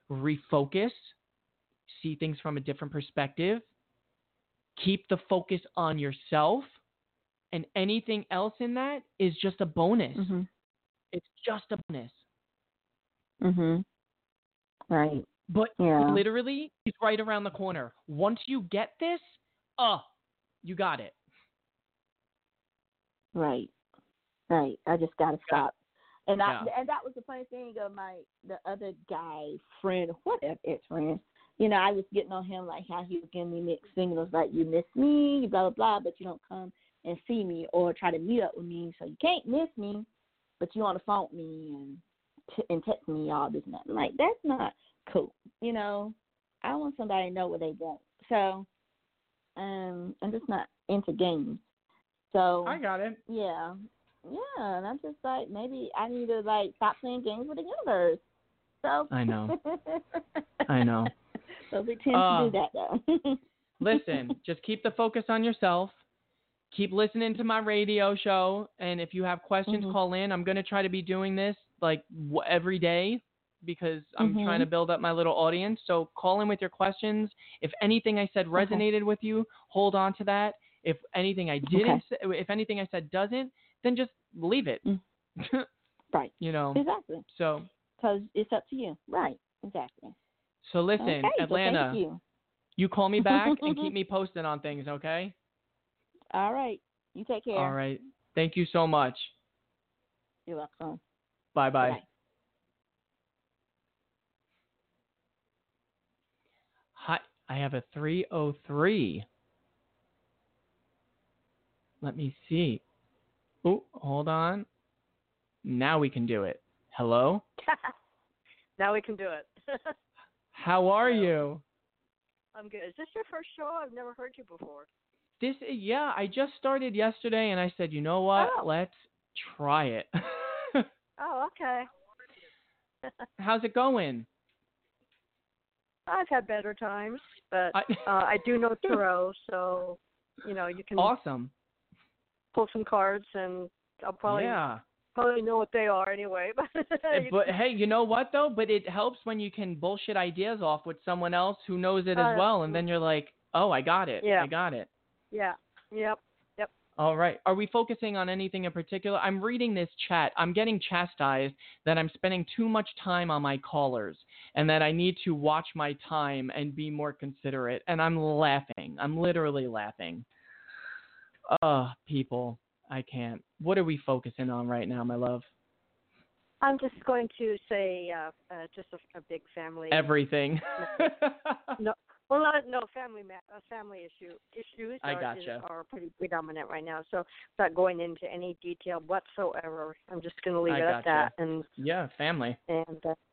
refocus, see things from a different perspective, keep the focus on yourself, and anything else in that is just a bonus. Mm-hmm. It's just a bonus. Mhm. Right. But Yeah. literally, it's right around the corner. Once you get this, oh, you got it. Right. Right. I just gotta stop. And I Yeah. and that was the funny thing of my the other guy friend, whatever ex friend. You know, I was getting on him like how he was giving me mixed signals, like you miss me, blah blah blah, but you don't come and see me or try to meet up with me, so you can't miss me, but you on the phone with me and t- and text me all this and that. I'm like, that's not cool. You know, I want somebody to know what they want. So, um, I'm just not into games. So I got it. yeah, yeah, and I'm just like, maybe I need to like stop playing games with the universe. So I know. I know. So we tend Uh, to do that though. Listen, just keep the focus on yourself. Keep listening to my radio show, and if you have questions, Mhm. call in. I'm going to try to be doing this like w- every day because I'm Mhm. trying to build up my little audience. So call in with your questions. If anything I said resonated Okay. with you, hold on to that. If anything I didn't, Okay. say, if anything I said doesn't, then just leave it. Mm. Right. You know. Exactly. So. Because it's up to you. Right. Exactly. So listen, Okay. Atlanta. So thank you. You call me back and keep me posted on things, okay? All right. You take care. All right. Thank you so much. You're welcome. Bye-bye. Bye. Hi, I have a three oh three. Let me see. Oh, hold on. Now we can do it. Hello? Now we can do it. How are Hello. you? I'm good. Is this your first show? I've never heard you before. This, yeah, I just started yesterday, and I said, you know what? Oh. Let's try it. Oh, okay. How's it going? I've had better times, but I, uh, I do know tarot, so you know you can awesome. pull some cards, and I'll probably Yeah. probably know what they are anyway. But hey, you know what though? But it helps when you can bullshit ideas off with someone else who knows it as Uh, well, and then you're like, oh, I got it. Yeah. I got it. yeah, yep, yep. All right. Are we focusing on anything in particular? I'm reading this chat. I'm getting chastised that I'm spending too much time on my callers and that I need to watch my time and be more considerate. And I'm laughing. I'm literally laughing. Ugh, people. I can't. What are we focusing on right now, my love? I'm just going to say uh, uh, just a, a big family. Everything. No, well, not, no family ma- uh, family issue issues I are, gotcha. is, are pretty predominant right now. So, not going into any detail whatsoever. I'm just going to leave I it gotcha. at that. And Yeah, family. and uh,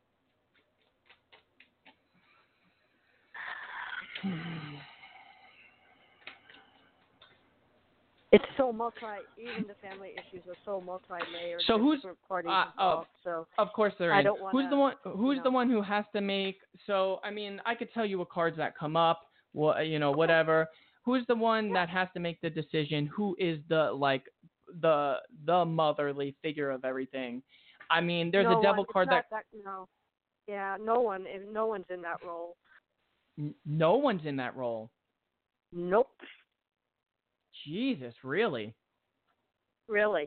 it's so multi. Even the family issues are so multi-layered. So There's who's different parties uh, oh, involved? So of course there I is. don't wanna, Who's the one? Who's you the know. one who has to make? So I mean, I could tell you what cards that come up. What you know, whatever. Who's the one Yeah. that has to make the decision? Who is the like the the motherly figure of everything? I mean, there's no a devil one, card it's that, not that no. Yeah, no one. No one's in that role. n- no one's in that role. Nope. Jesus, really? Really.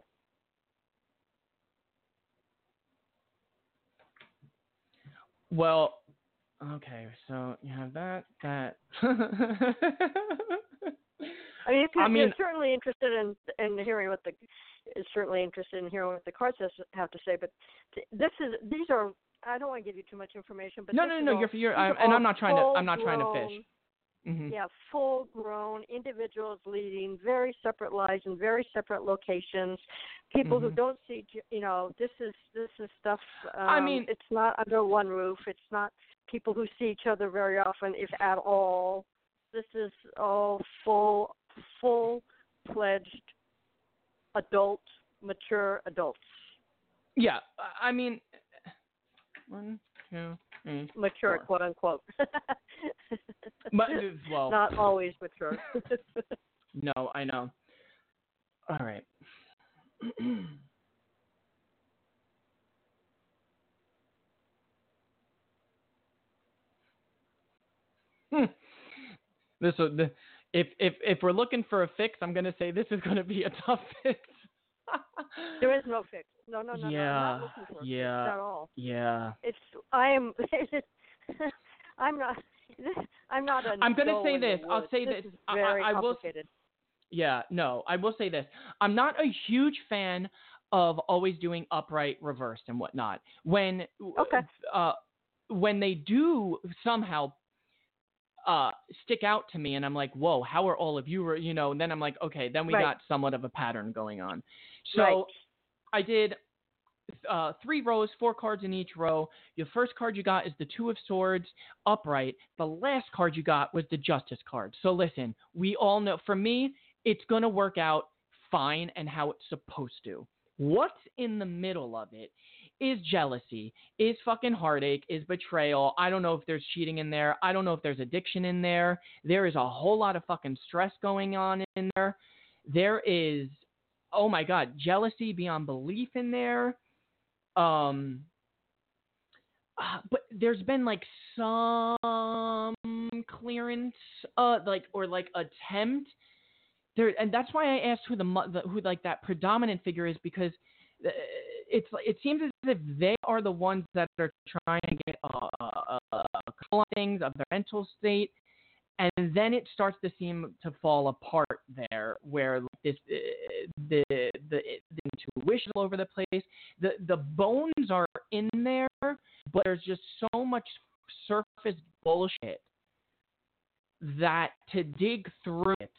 Well, okay. So you have that. That. I mean, if you're, I mean- you're certainly interested in in hearing what the is certainly interested in hearing what the cards has, have to say, but th- this is these are. I don't want to give you too much information, but no, this no, is no. all, You're, you're, these I'm, are and all I'm not trying to. I'm not trying to full-grown- fish. Mm-hmm. Yeah, full-grown individuals leading very separate lives in very separate locations. People who Mhm. don't see, you know, this is this is stuff. Um, I mean- it's not under one roof. It's not people who see each other very often, if at all. This is all full, full-fledged adult, mature adults. Yeah, I I mean, one, two, three, Mature, four. quote unquote. But, well, Not always mature. no, I know. All right. this will, the, if if if we're looking for a fix, I'm gonna say this is gonna be a tough fix. There is no fix. No, no, no, yeah, no. I'm not looking for a yeah, fix at all. Yeah. It's I am. I'm not. I'm not a. I'm gonna say in this. the I'll woods. say this. this. Is very I, I, I will. complicated. Yeah. No. I will say this. I'm not a huge fan of always doing upright, reversed, and whatnot. When okay. uh, when they do somehow uh, stick out to me, and I'm like, whoa, how are all of you? You know. And then I'm like, okay, then we right. got somewhat of a pattern going on. So right. I did. Uh, three rows, four cards in each row. Your first card you got is the Two of Swords upright. The last card you got was the Justice card. So listen, we all know, for me, it's going to work out fine and how it's supposed to. What's in the middle of it is jealousy, is fucking heartache, is betrayal. I don't know if there's cheating in there. I don't know if there's addiction in there. There is a whole lot of fucking stress going on in there. There is, oh my God, jealousy beyond belief in there. Um, uh, but there's been like some clearance, uh, like or like attempt there, and that's why I asked who the, the who like that predominant figure is, because it's it seems as if they are the ones that are trying to get uh, uh, uh control on things of their mental state. And then it starts to seem to fall apart there, where this uh, the, the the intuition all over the place. The the bones are in there, but there's just so much surface bullshit that to dig through it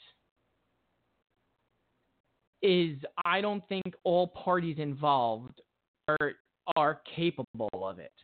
is, I don't think all parties involved are are capable of it.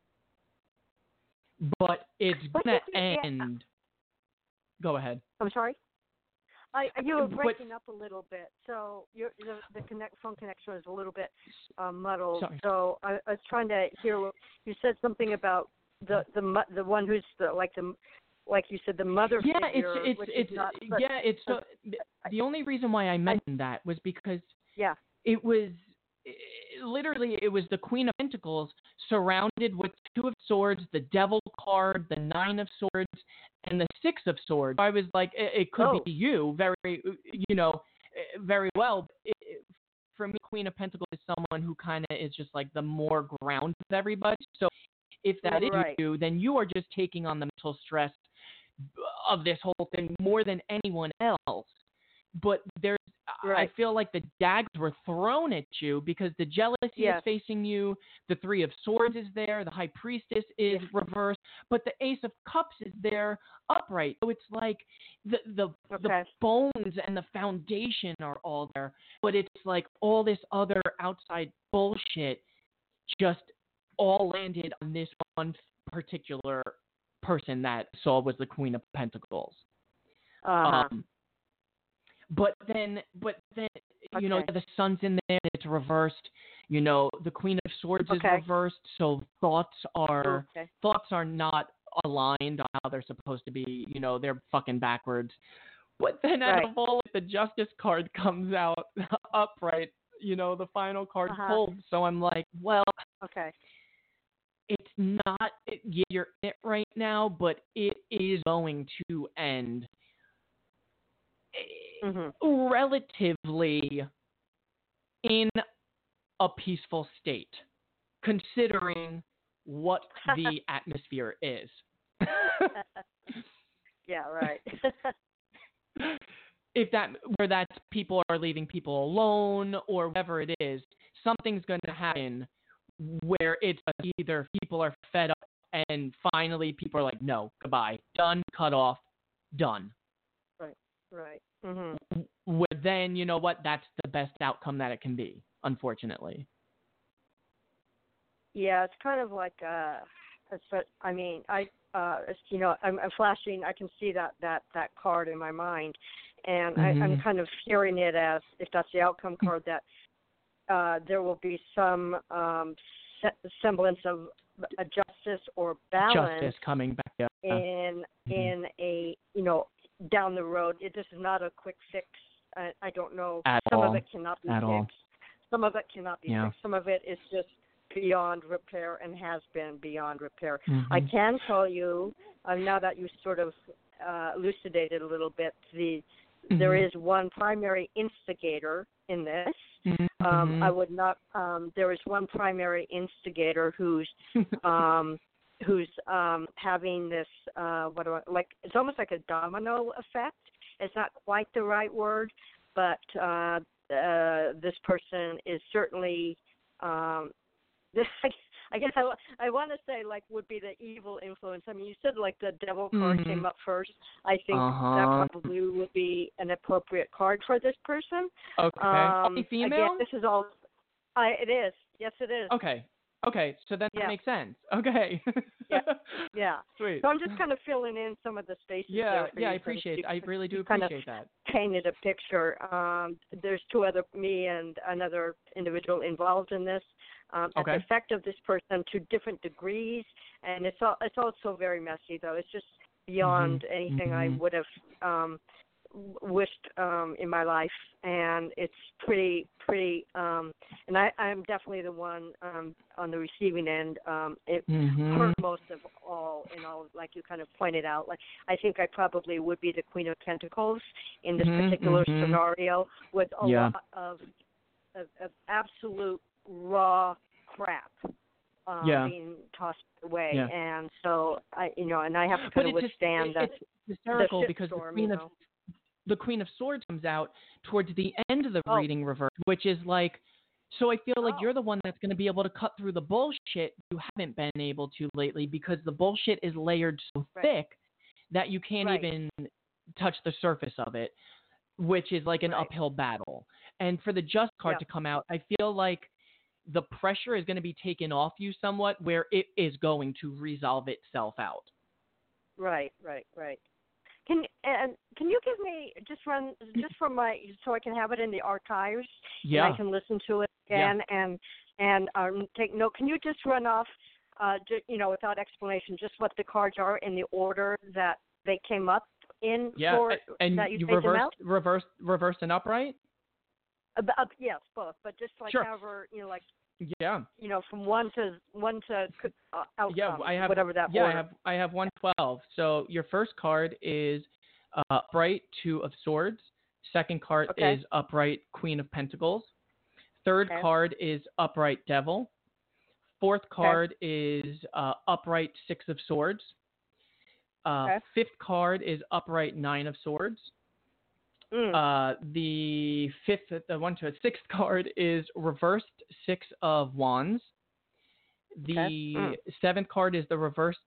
But it's gonna end. Go ahead. I'm sorry. I you were breaking but, up a little bit, so your the, the connect phone connection was a little bit uh, muddled. Sorry. So I, I was trying to hear what you said, something about the the the one who's the like the like you said the mother yeah, figure. Yeah, it's which it's is not, it's but, yeah, it's uh, so, the only reason why I mentioned that was because yeah, it was it, literally it was the Queen of Pentacles surrounded with Two of Swords, the Devil card, the Nine of Swords, and the Six of Swords. I was like, it, it could oh. be you, very, you know, very well. It, it, for me, Queen of Pentacles is someone who kind of is just like the more grounded of everybody. So if that right. is you, then you are just taking on the mental stress of this whole thing more than anyone else. But there's, right. I feel like the daggers were thrown at you because the jealousy yes. is facing you, the Three of Swords is there, the High Priestess is yes. reversed, but the Ace of Cups is there upright. So it's like the the, okay. the bones and the foundation are all there, but it's like all this other outside bullshit just all landed on this one particular person that Saul was the Queen of Pentacles. Uh-huh. Um, But then, but then, okay. you know, the sun's in there, it's reversed. You know, the Queen of Swords okay. is reversed, so thoughts are okay. thoughts are not aligned on how they're supposed to be. You know, they're fucking backwards. But then right. out of all, the Justice card comes out upright. You know, the final card uh-huh. pulled. So I'm like, well, okay. it's not it, you're in it right now, but it is going to end. Mm-hmm. Relatively in a peaceful state, considering what the atmosphere is. yeah, right. If that, where that's people are leaving people alone or whatever it is, something's going to happen where it's either people are fed up and finally people are like, no, goodbye, done, cut off, done. Right, right. Mm-hmm. Where then, you know what, that's the best outcome that it can be, unfortunately. Yeah, it's kind of like, uh, it's, I mean, I, uh, it's, you know, I'm, I'm flashing, I can see that, that, that card in my mind, and mm-hmm. I, I'm kind of hearing it as, if that's the outcome card, that uh, there will be some um, se- semblance of a justice or balance. Justice coming back, yeah. In, mm-hmm. in a, you know, down the road. It, this is not a quick fix. I, I don't know. At Some all. of it cannot be At fixed. all. Some of it cannot be yeah. fixed. Some of it is just beyond repair and has been beyond repair. Mm-hmm. I can tell you, uh, now that you sort of uh, elucidated a little bit, the Mm-hmm. there is one primary instigator in this. Mm-hmm. Um, I would not. Um, there is one primary instigator who's um, who's um, having this. Uh, what do I like? It's almost like a domino effect. It's not quite the right word, but uh, uh, this person is certainly. Um, this, I guess I, I want to say like would be the evil influence. I mean, you said like the devil card Mm-hmm. came up first. I think Uh-huh. that probably would be an appropriate card for this person. Okay. Um, Only female? Again, this is all. I it is. Yes, it is. Okay. Okay. So then Yeah. that makes sense. Okay. Yeah. Yeah. Sweet. So I'm just kind of filling in some of the spaces. Yeah. there for Yeah. you I since appreciate. you- I really do you kind of appreciate that. painted a picture. Um, there's two other, me and another individual involved in this. Um, Okay. At the effect of this person to different degrees, and it's all, it's also very messy though. It's just beyond Mhm. anything Mhm. I would have um, w- wished um, in my life, and it's pretty pretty. Um, and I, I'm definitely the one um, on the receiving end. Um, it Mhm. hurt most of all, in all, like you kind of pointed out. Like I think I probably would be the Queen of Pentacles in this Mhm, particular mhm. scenario, with a Yeah. lot of, of, of absolute raw crap uh, Yeah. being tossed away, Yeah. and so I, you know, and I have to But kind of it's just, withstand it, the, it's hysterical the because the shitstorm, Queen you of know. the Queen of Swords comes out towards the end of the Oh. reading reverse, which is like, so I feel like Oh. you're the one that's going to be able to cut through the bullshit you haven't been able to lately because the bullshit is layered so Right. thick that you can't Right. even touch the surface of it, which is like an Right. uphill battle. And for the Just card Yeah. to come out, I feel like the pressure is going to be taken off you somewhat where it is going to resolve itself out. Right, right, right. Can and can you give me just run just for my so I can have it in the archives Yeah. and I can listen to it again and and um, take note. Can you just run off, uh, ju- you know, without explanation, just what the cards are in the order that they came up in Yeah, for a- and that you, you take them reversed, out? reversed, reversed and upright? Uh, b- uh, yes, both, but just like Sure. however, you know, like Yeah. you know, from one to one to uh, outcome, Yeah, I have whatever that Yeah, order. I have I have one twelve. So your first card is uh, upright Two of Swords. Second card Okay. is upright Queen of Pentacles. Third Okay. card is upright Devil. Fourth card is uh, upright Six of Swords. Uh, Okay. Fifth card is upright Nine of Swords. Mm. Uh, the fifth, the one to a sixth card is reversed Six of Wands. The Okay. Mm. seventh card is the reversed.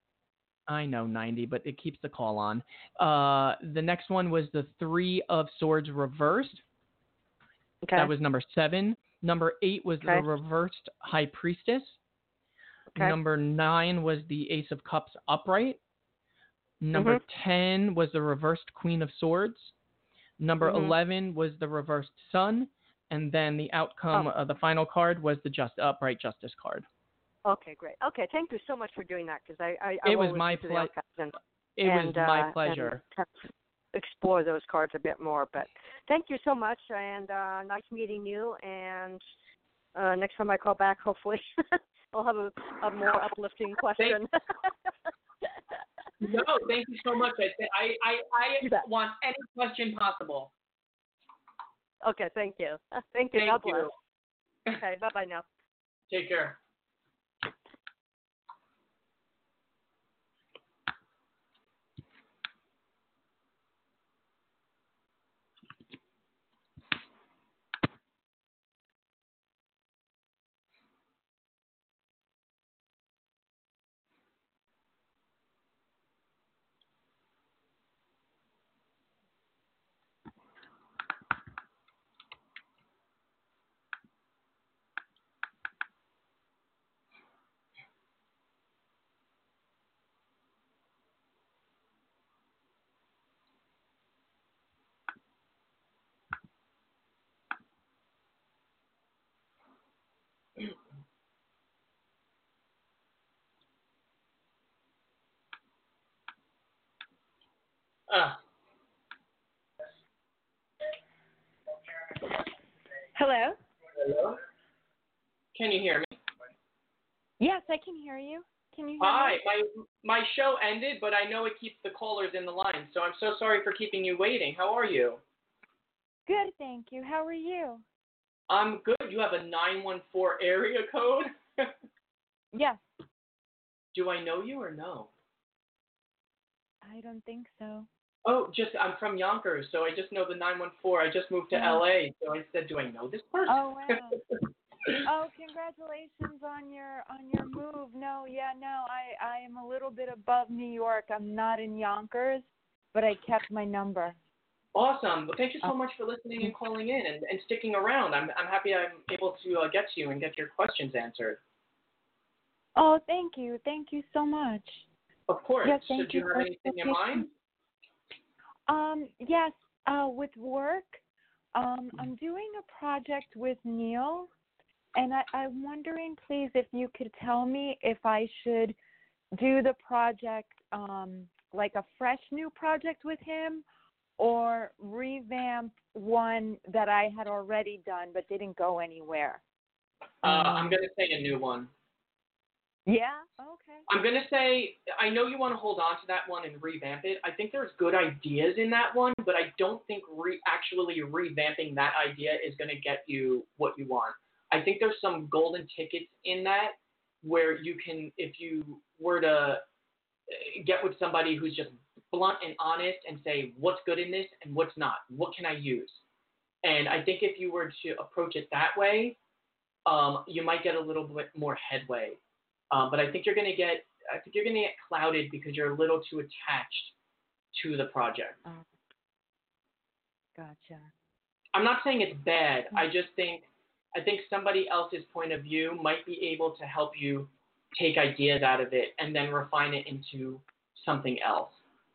I know ninety, but it keeps the call on. Uh, the next one was the Three of Swords reversed. Okay. That was number seven. Number eight was Okay. the reversed High Priestess. Okay. Number nine was the Ace of Cups upright. Number Mhm. ten was the reversed Queen of Swords. Number Mhm. eleven was the reversed Sun. And then the outcome Oh. of the final card was the just upright Justice card. Okay, great. Okay, thank you so much for doing that because I, I, I It will was my listen to the ple- archives and, It was and, my uh, pleasure. and explore those cards a bit more. But thank you so much, and uh, nice meeting you. And uh, next time I call back, hopefully I'll have a, a more uplifting question. No, thank you so much. I I I, You bet. want any question possible. Okay, thank you. Thank you. Thank God bless. you. Okay, bye bye now. Take care. Uh, Hello? Hello? Can you hear me? Yes, I can hear you. Can you hear Hi, me? my my show ended, but I know it keeps the callers in the line, so I'm so sorry for keeping you waiting. How are you? Good, thank you. How are you? I'm good. You have a nine one four area code? Yes. Do I know you or no? I don't think so. Oh, just I'm from Yonkers, so I just know the nine one four. I just moved to Oh. L A, so I said, do I know this person? Oh wow. Oh, congratulations on your on your move. No, yeah, no, I I am a little bit above New York. I'm not in Yonkers, but I kept my number. Awesome. Well, thank you so much for listening and calling in and, and sticking around. I'm I'm happy I'm able to uh, get to you and get your questions answered. Oh, thank you. Thank you so much. Of course. Yes, so thank do you you have for anything in mind? Um, yes, uh, with work, um, I'm doing a project with Neil, and I, I'm wondering, please, if you could tell me if I should do the project um, like a fresh new project with him, or revamp one that I had already done but didn't go anywhere. Uh, I'm Um, going to say a new one. Yeah? Okay. I'm going to say, I know you want to hold on to that one and revamp it. I think there's good ideas in that one, but I don't think re- actually revamping that idea is going to get you what you want. I think there's some golden tickets in that where you can, if you were to get with somebody who's just blunt and honest and say, what's good in this and what's not? What can I use? And I think if you were to approach it that way, um, you might get a little bit more headway. Um, but I think you're going to get, I think you're going to get clouded because you're a little too attached to the project. Oh, gotcha. I'm not saying it's bad. I just think, I think somebody else's point of view might be able to help you take ideas out of it and then refine it into something else.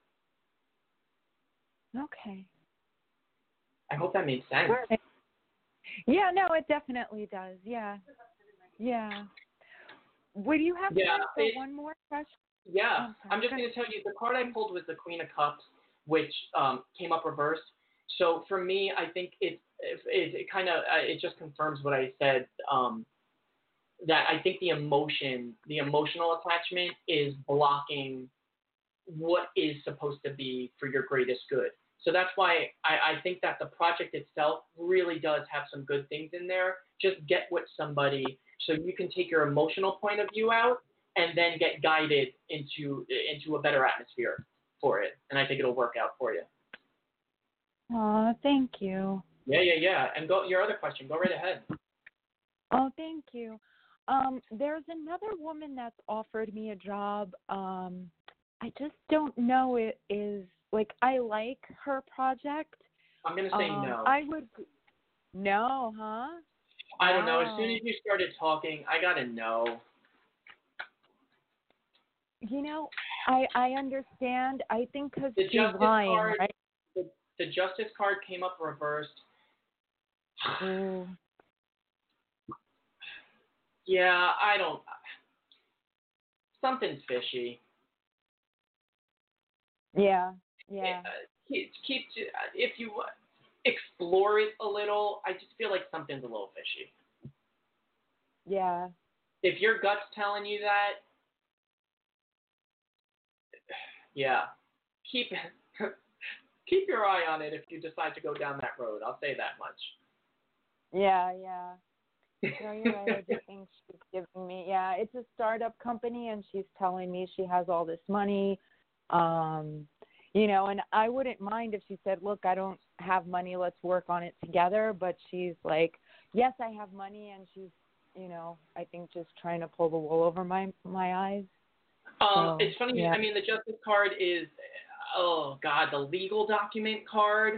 Okay. I hope that made sense. Sure. Yeah, no, it definitely does. Yeah. Yeah. Would you have Yeah, time for it- one more question? Yeah, Oh, sorry. I'm just going to tell you, the card I pulled was the Queen of Cups, which um, came up reversed. So for me, I think it it, it kind of uh, it just confirms what I said. Um, that I think the emotion, the emotional attachment, is blocking what is supposed to be for your greatest good. So that's why I, I think that the project itself really does have some good things in there. Just get with somebody so you can take your emotional point of view out and then get guided into into a better atmosphere for it. And I think it'll work out for you. Oh, thank you. Yeah, yeah, yeah. And go your other question. Go right ahead. Oh, thank you. Um, there's another woman that's offered me a job. Um, I just don't know it is like I like her project. I'm gonna say um, no. I would. No, huh? I don't know. As Wow. soon as you started talking, I gotta know. You know, I I understand. I think because The she's justice lying, card, right? the, the justice card came up reversed. Ooh. Yeah, I don't. Something's fishy. Yeah. Yeah. Uh, keep, keep if you explore it a little. I just feel like something's a little fishy. Yeah. If your gut's telling you that, yeah, keep keep your eye on it if you decide to go down that road. I'll say that much. Yeah. Yeah. No, you're right. I just think she's giving me. Yeah, it's a startup company, and she's telling me she has all this money. Um, you know, and I wouldn't mind if she said, "Look, I don't have money. Let's work on it together." But she's like, "Yes, I have money," and she's, you know, I think just trying to pull the wool over my my eyes. Um, So, it's funny. yeah. I mean, the justice card is, oh God, the legal document card.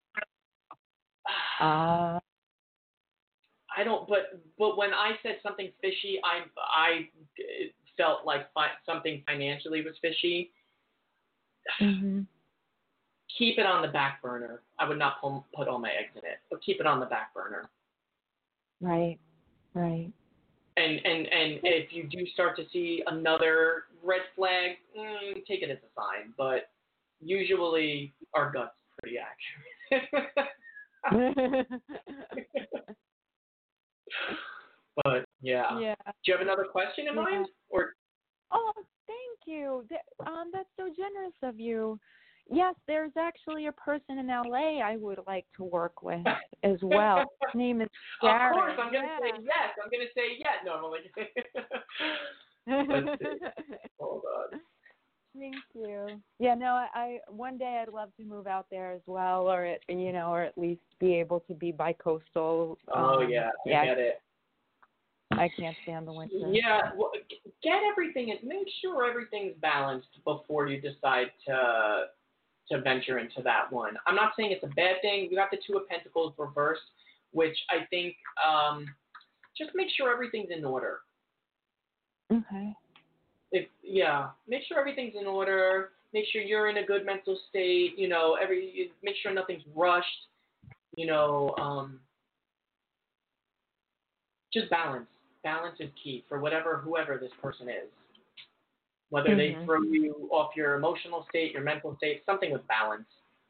Uh, I don't, but but when I said something fishy, I I felt like fi- something financially was fishy. mm-hmm. Keep it on the back burner. I would not pull, put all my eggs in it, but keep it on the back burner. Right. Right. And and and if you do start to see another red flag, mm, take it as a sign. But usually our gut's pretty accurate. But yeah. Yeah. Do you have another question in Yeah. mind? Or Oh, thank you. Th- Um, that's so generous of you. Yes, there's actually a person in L A I would like to work with as well. His name is Jared. Of course, I'm gonna yeah. say yes. I'm gonna say yes. No, I'm only Let's see. Hold on. Thank you. Yeah, no, I, I one day I'd love to move out there as well, or at, you know, or at least be able to be bi-coastal. Oh um, yeah, I yeah, get it. I can't stand the winter. Yeah, well, g- get everything and make sure everything's balanced before you decide to to venture into that one. I'm not saying it's a bad thing. You got the Two of Pentacles reversed, which I think um, just make sure everything's in order. Okay. If yeah, make sure everything's in order. Make sure you're in a good mental state. You know, every you- make sure nothing's rushed. You know, um, just balance. Balance is key for whatever whoever this person is. Whether Mhm. they throw you off your emotional state, your mental state, something with balance.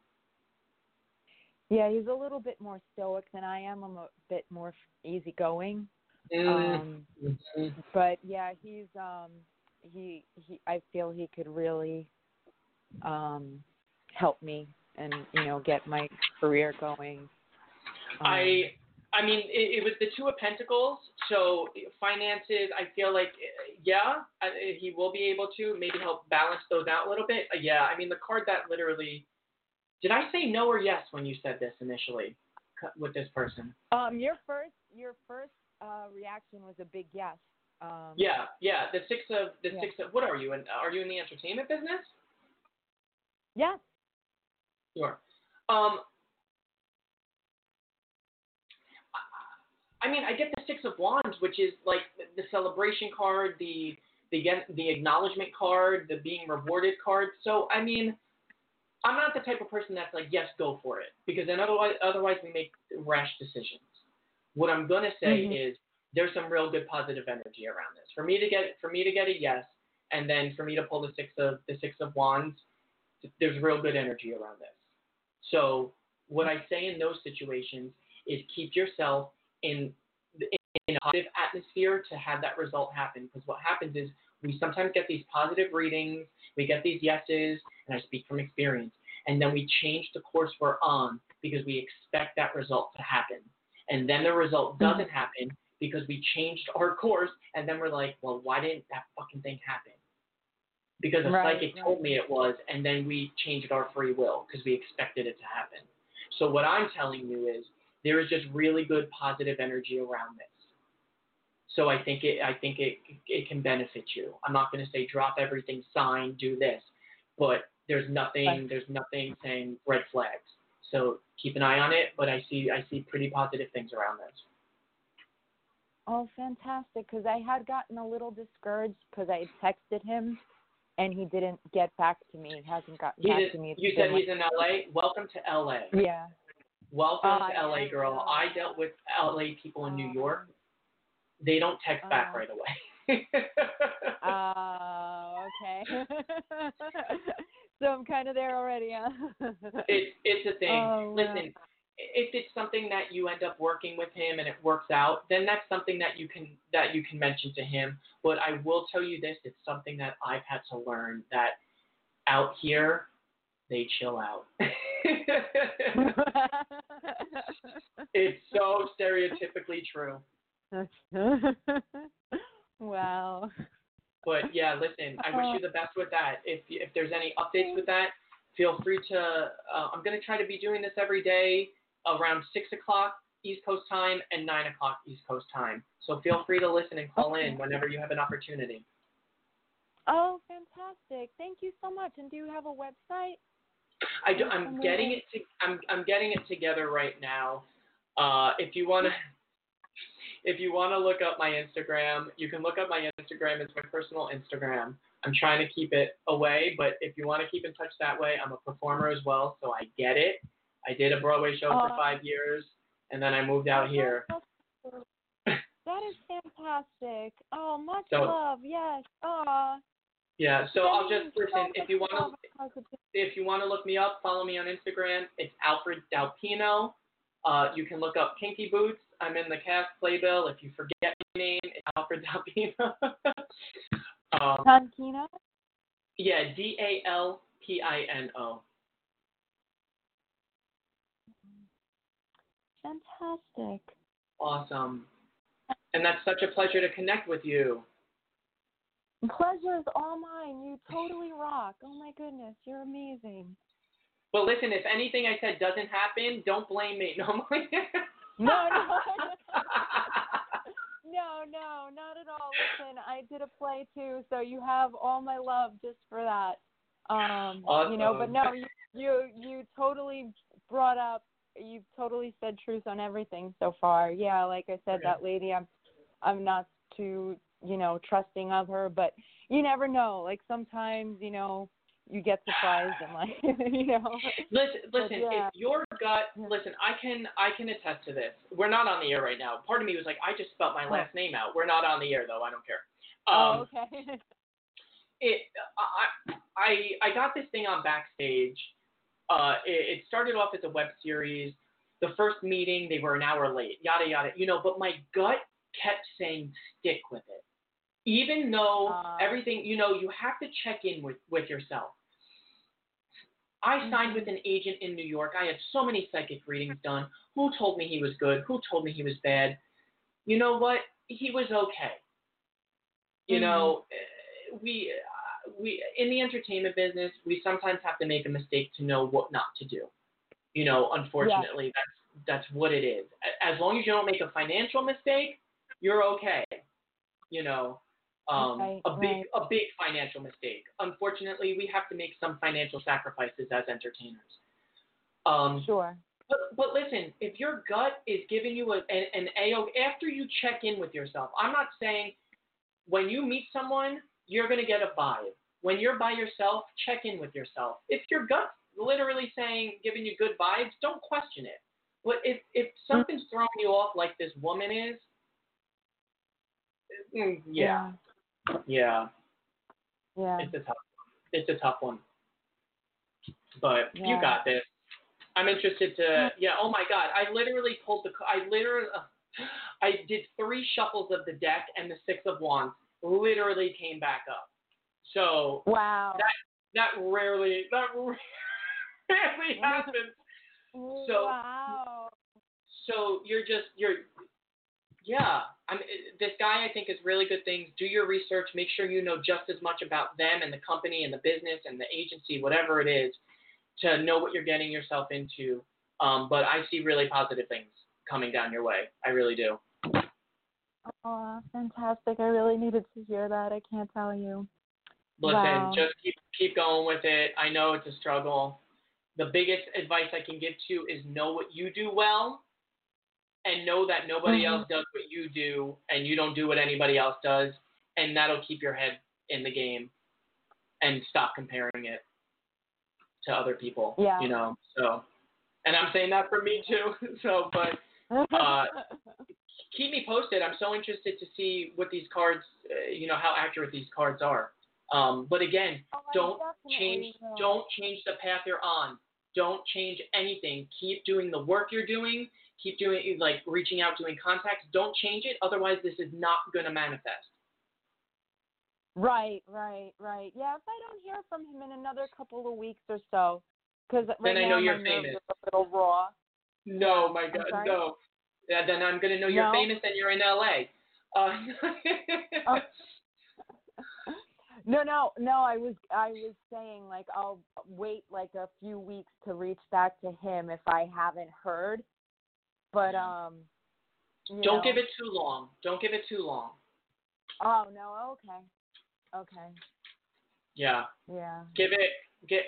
Yeah, he's a little bit more stoic than I am. I'm a bit more easygoing. Mm. Um, Mhm. but yeah, he's um he he I feel he could really um help me and, you know, get my career going. Um, I I mean, it, it was the Two of Pentacles, so finances, I feel like, yeah, I- he will be able to maybe help balance those out a little bit. Uh, Yeah, I mean, the card that literally, did I say no or yes when you said this initially cu- with this person? um your first your first uh reaction was a big yes. Um Yeah, yeah, the six of, the Yeah. six of, what are you, in, are you in the entertainment business? Yes. Sure. Um, I mean, I get the Six of Wands, which is like the celebration card, the the the acknowledgement card, the being rewarded card. So, I mean, I'm not the type of person that's like, yes, go for it, because then otherwise, otherwise we make rash decisions. What I'm gonna say Mhm. is there's some real good positive energy around this. For me to get for me to get a yes, and then for me to pull the six of the Six of Wands, there's real good energy around this. So what I say in those situations is keep yourself in in a positive atmosphere to have that result happen. Because what happens is we sometimes get these positive readings, we get these yeses, and I speak from experience, and then we change the course we're on because we expect that result to happen. And then the result doesn't happen because we changed our course, and then we're like, well, why didn't that fucking thing happen? Because a Right, psychic right. told me it was, and then we changed our free will because we expected it to happen. So what I'm telling you is there is just really good positive energy around this. So I think it I think it it can benefit you. I'm not going to say drop everything, sign, do this, but there's nothing Right. there's nothing saying red flags. So keep an eye on it, but I see I see pretty positive things around this. Oh, fantastic! Because I had gotten a little discouraged because I had texted him, and he didn't get back to me. He hasn't gotten He's back in- to me. It's you been said like- he's in L A. Welcome to L A. Yeah. Welcome Oh, to L A, yeah, girl. yeah. I dealt with L A people in New Oh. York. They don't text back Oh. right away. Oh, okay. So I'm kind of there already, huh? It, it's a thing. Oh, wow. Listen, if it's something that you end up working with him and it works out, then that's something that you can that you can mention to him. But I will tell you this: it's something that I've had to learn that out here they chill out. It's so stereotypically true. Wow. But yeah, listen, I wish you the best with that. If if there's any updates with that, feel free to. Uh, I'm gonna try to be doing this every day around six o'clock East Coast time and nine o'clock East Coast time. So feel free to listen and call in whenever you have an opportunity. Oh, fantastic! Thank you so much. And do you have a website? I do, I'm getting it. To, I'm I'm getting it together right now. Uh, if you wanna. If you want to look up my Instagram, you can look up my Instagram. It's my personal Instagram. I'm trying to keep it away, but if you want to keep in touch that way, I'm a performer as well, so I get it. I did a Broadway show for Oh. five years, and then I moved out here. That is fantastic. Oh, much So- love. Yes. Aw. Yeah, so I'll Sending just listen. so If much you want love to, and positivity. if you want to look me up, follow me on Instagram. It's Alfred Dalpino. Uh, you can look up Kinky Boots. I'm in the cast playbill. If you forget my name, it's Alfred Dalpino. um, Tankino? yeah, D A L P I N O. Fantastic. Awesome. And that's such a pleasure to connect with you. Pleasure is all mine. You totally rock. Oh my goodness, you're amazing. But listen, if anything I said doesn't happen, don't blame me. No, I'm like- No, no. No, no, not at all. Listen, I did a play too, so you have all my love just for that. Um, awesome. You know, but no, you, you you totally brought up. You've totally said truth on everything so far. Yeah, like I said, Okay. that lady, I'm I'm not too you know trusting of her, but you never know. Like sometimes, you know, you get surprised and like you know. Listen, listen. yeah. If your gut, listen, I can, I can attest to this. We're not on the air right now. Part of me was like, I just spelled my last name out. We're not on the air though. I don't care. Um, Oh, okay. it, I, I, I got this thing on Backstage. Uh, it, it started off as a web series. The first meeting, they were an hour late. Yada yada. You know, but my gut kept saying stick with it. Even though Uh, everything, you know, you have to check in with, with yourself. I Mhm. signed with an agent in New York. I had so many psychic readings done. Who told me he was good? Who told me he was bad? You know what? He was okay. You Mhm. know, eh, we uh, we in the entertainment business, we sometimes have to make a mistake to know what not to do. You know, unfortunately, that's that's what it is. A- As long as you don't make a financial mistake, you're okay. You know, um, Right, a big right. a big financial mistake. Unfortunately, we have to make some financial sacrifices as entertainers. Um, Sure. but, but listen, if your gut is giving you a, an, an A O, after you check in with yourself, I'm not saying when you meet someone, you're going to get a vibe. When you're by yourself, check in with yourself. If your gut's literally saying, giving you good vibes, don't question it. But if, if something's throwing you off like this woman is, mm, yeah, yeah, Yeah. it's a tough one. It's a tough one. But Yeah. you got this. I'm interested to, yeah, oh my God. I literally pulled the, I literally, uh, I did three shuffles of the deck and the Six of Wands literally came back up. So Wow. that, that rarely, that rarely happens. So, wow. so you're just, you're, yeah, I'm, this guy I think is really good things. Do your research. Make sure you know just as much about them and the company and the business and the agency, whatever it is, to know what you're getting yourself into. Um, but I see really positive things coming down your way. I really do. Oh, fantastic. I really needed to hear that. I can't tell you. Listen, Wow. just keep keep going with it. I know it's a struggle. The biggest advice I can give to you is know what you do well and know that nobody Mhm. else does what you do and you don't do what anybody else does, and that'll keep your head in the game and stop comparing it to other people. Yeah. You know, so, and I'm saying that for me too. So, but uh, keep me posted. I'm so interested to see what these cards, uh, you know, how accurate these cards are. Um, but again, Oh, I don't definitely change, will. don't change the path you're on. Don't change anything. Keep doing the work you're doing. Keep doing, like, reaching out, doing contacts. Don't change it. Otherwise, this is not going to manifest. Right, right, right. Yeah, if I don't hear from him in another couple of weeks or so, because right Then I now know my you're nerves famous. are a little raw. No, Yeah, my I'm God, sorry? no. Yeah, then I'm going to know you're No? famous and you're in L A. Uh, Oh. No, no, no. I was, I was saying like I'll wait like a few weeks to reach back to him if I haven't heard. But um, you Don't know. give it too long. Don't give it too long. Oh no. Okay. Okay. Yeah. Yeah. Give it get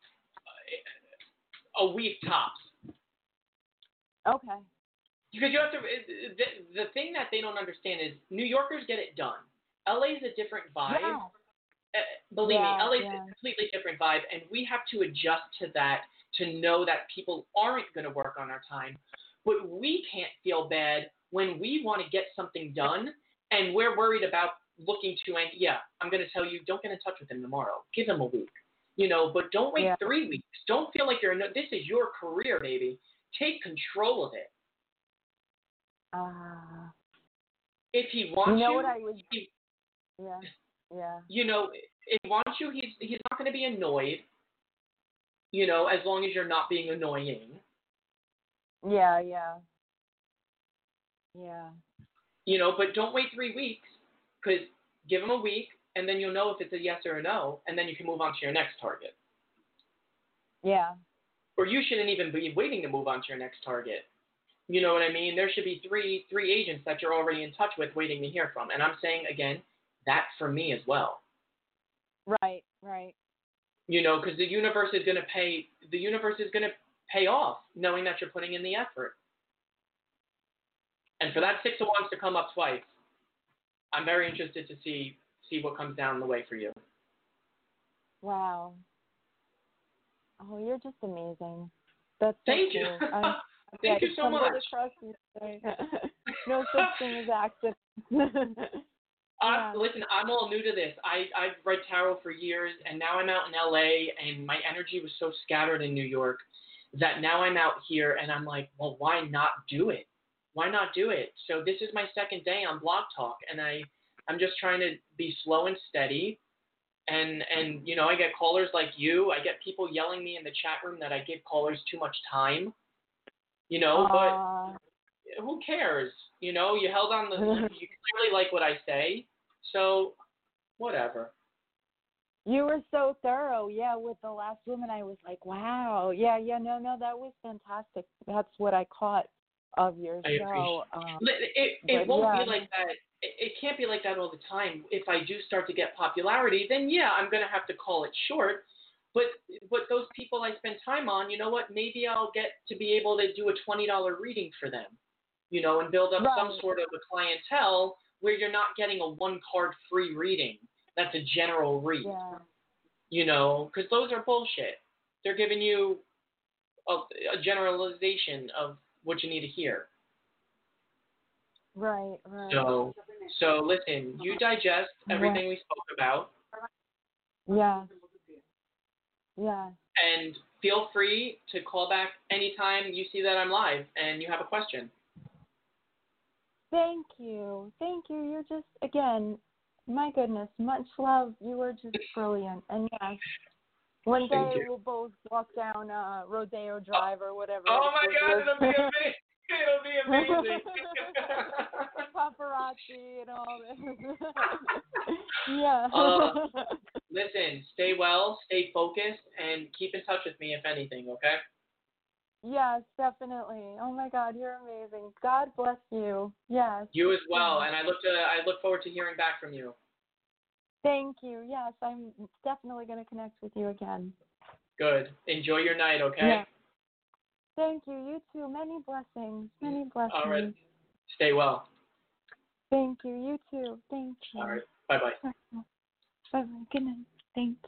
uh, a week tops. Okay. Because you have to. The, the thing that they don't understand is New Yorkers get it done. L A is a different vibe. Yeah. Uh, believe Yeah, me, L A is yeah. a completely different vibe, and we have to adjust to that to know that people aren't going to work on our time. But we can't feel bad when we want to get something done, and we're worried about looking to. And yeah, I'm going to tell you, don't get in touch with him tomorrow. Give him a week, you know. But don't wait Yeah. three weeks. Don't feel like you're. In, this is your career, baby. take control of it. Ah. Uh, if he wants you, know you, what I would, he, yeah, yeah. You know, if he wants you, he's he's not going to be annoyed. You know, as long as you're not being annoying. Yeah, yeah. Yeah. You know, but don't wait three weeks, because give him a week, and then you'll know if it's a yes or a no, and then you can move on to your next target. Yeah. Or you shouldn't even be waiting to move on to your next target. You know what I mean? There should be three three agents that you're already in touch with waiting to hear from. And I'm saying, again, that for me as well. Right, right. You know, because the universe is going to pay, the universe is going to pay off knowing that you're putting in the effort. And for that Six of Wands to come up twice, I'm very interested to see see what comes down the way for you. Wow. Oh, you're just amazing. That's so Thank cool. you. I, Thank yeah, you so much. No such thing as accident. Uh, listen, I'm all new to this. I, I've read tarot for years, and now I'm out in L A, and my energy was so scattered in New York that now I'm out here, and I'm like, well, why not do it? Why not do it? So this is my second day on Blog Talk, and I, I'm just trying to be slow and steady. And, and, you know, I get callers like you. I get people yelling me in the chat room that I give callers too much time. You know, uh, but who cares? You know, you held on the, you clearly like what I say, so whatever. You were so thorough. Yeah, with the last woman, I was like, wow. Yeah, yeah, no, no, that was fantastic. That's what I caught of your I show. Um, it it, it won't yeah. be like that. It, it can't be like that all the time. If I do start to get popularity, then yeah, I'm going to have to call it short. But but those people I spend time on, you know what? Maybe I'll get to be able to do a twenty dollars reading for them, you know, and build up right. some sort of a clientele where you're not getting a one card free reading. That's a general read, yeah. you know, because those are bullshit. They're giving you a, a generalization of what you need to hear. Right, right. So, so listen, you digest everything yeah. we spoke about. Yeah. Yeah. And feel free to call back anytime you see that I'm live and you have a question. Thank you. Thank you. You're just, again, my goodness, much love. You are just brilliant. And yes, one day we'll both walk down uh, Rodeo Drive or whatever. Oh my God, it'll be amazing. It'll be amazing. Paparazzi and all this. yeah. uh, listen, stay well, stay focused, and keep in touch with me if anything, okay? Yes, definitely. Oh my God, you're amazing. God bless you. Yes. You as well, and I look to I look forward to hearing back from you. Thank you. Yes, I'm definitely going to connect with you again. Good. Enjoy your night, okay? Yeah. Thank you. You too. Many blessings. Many blessings. All right. Stay well. Thank you. You too. Thank you. All right. Bye-bye. Bye-bye. Good night. Thanks.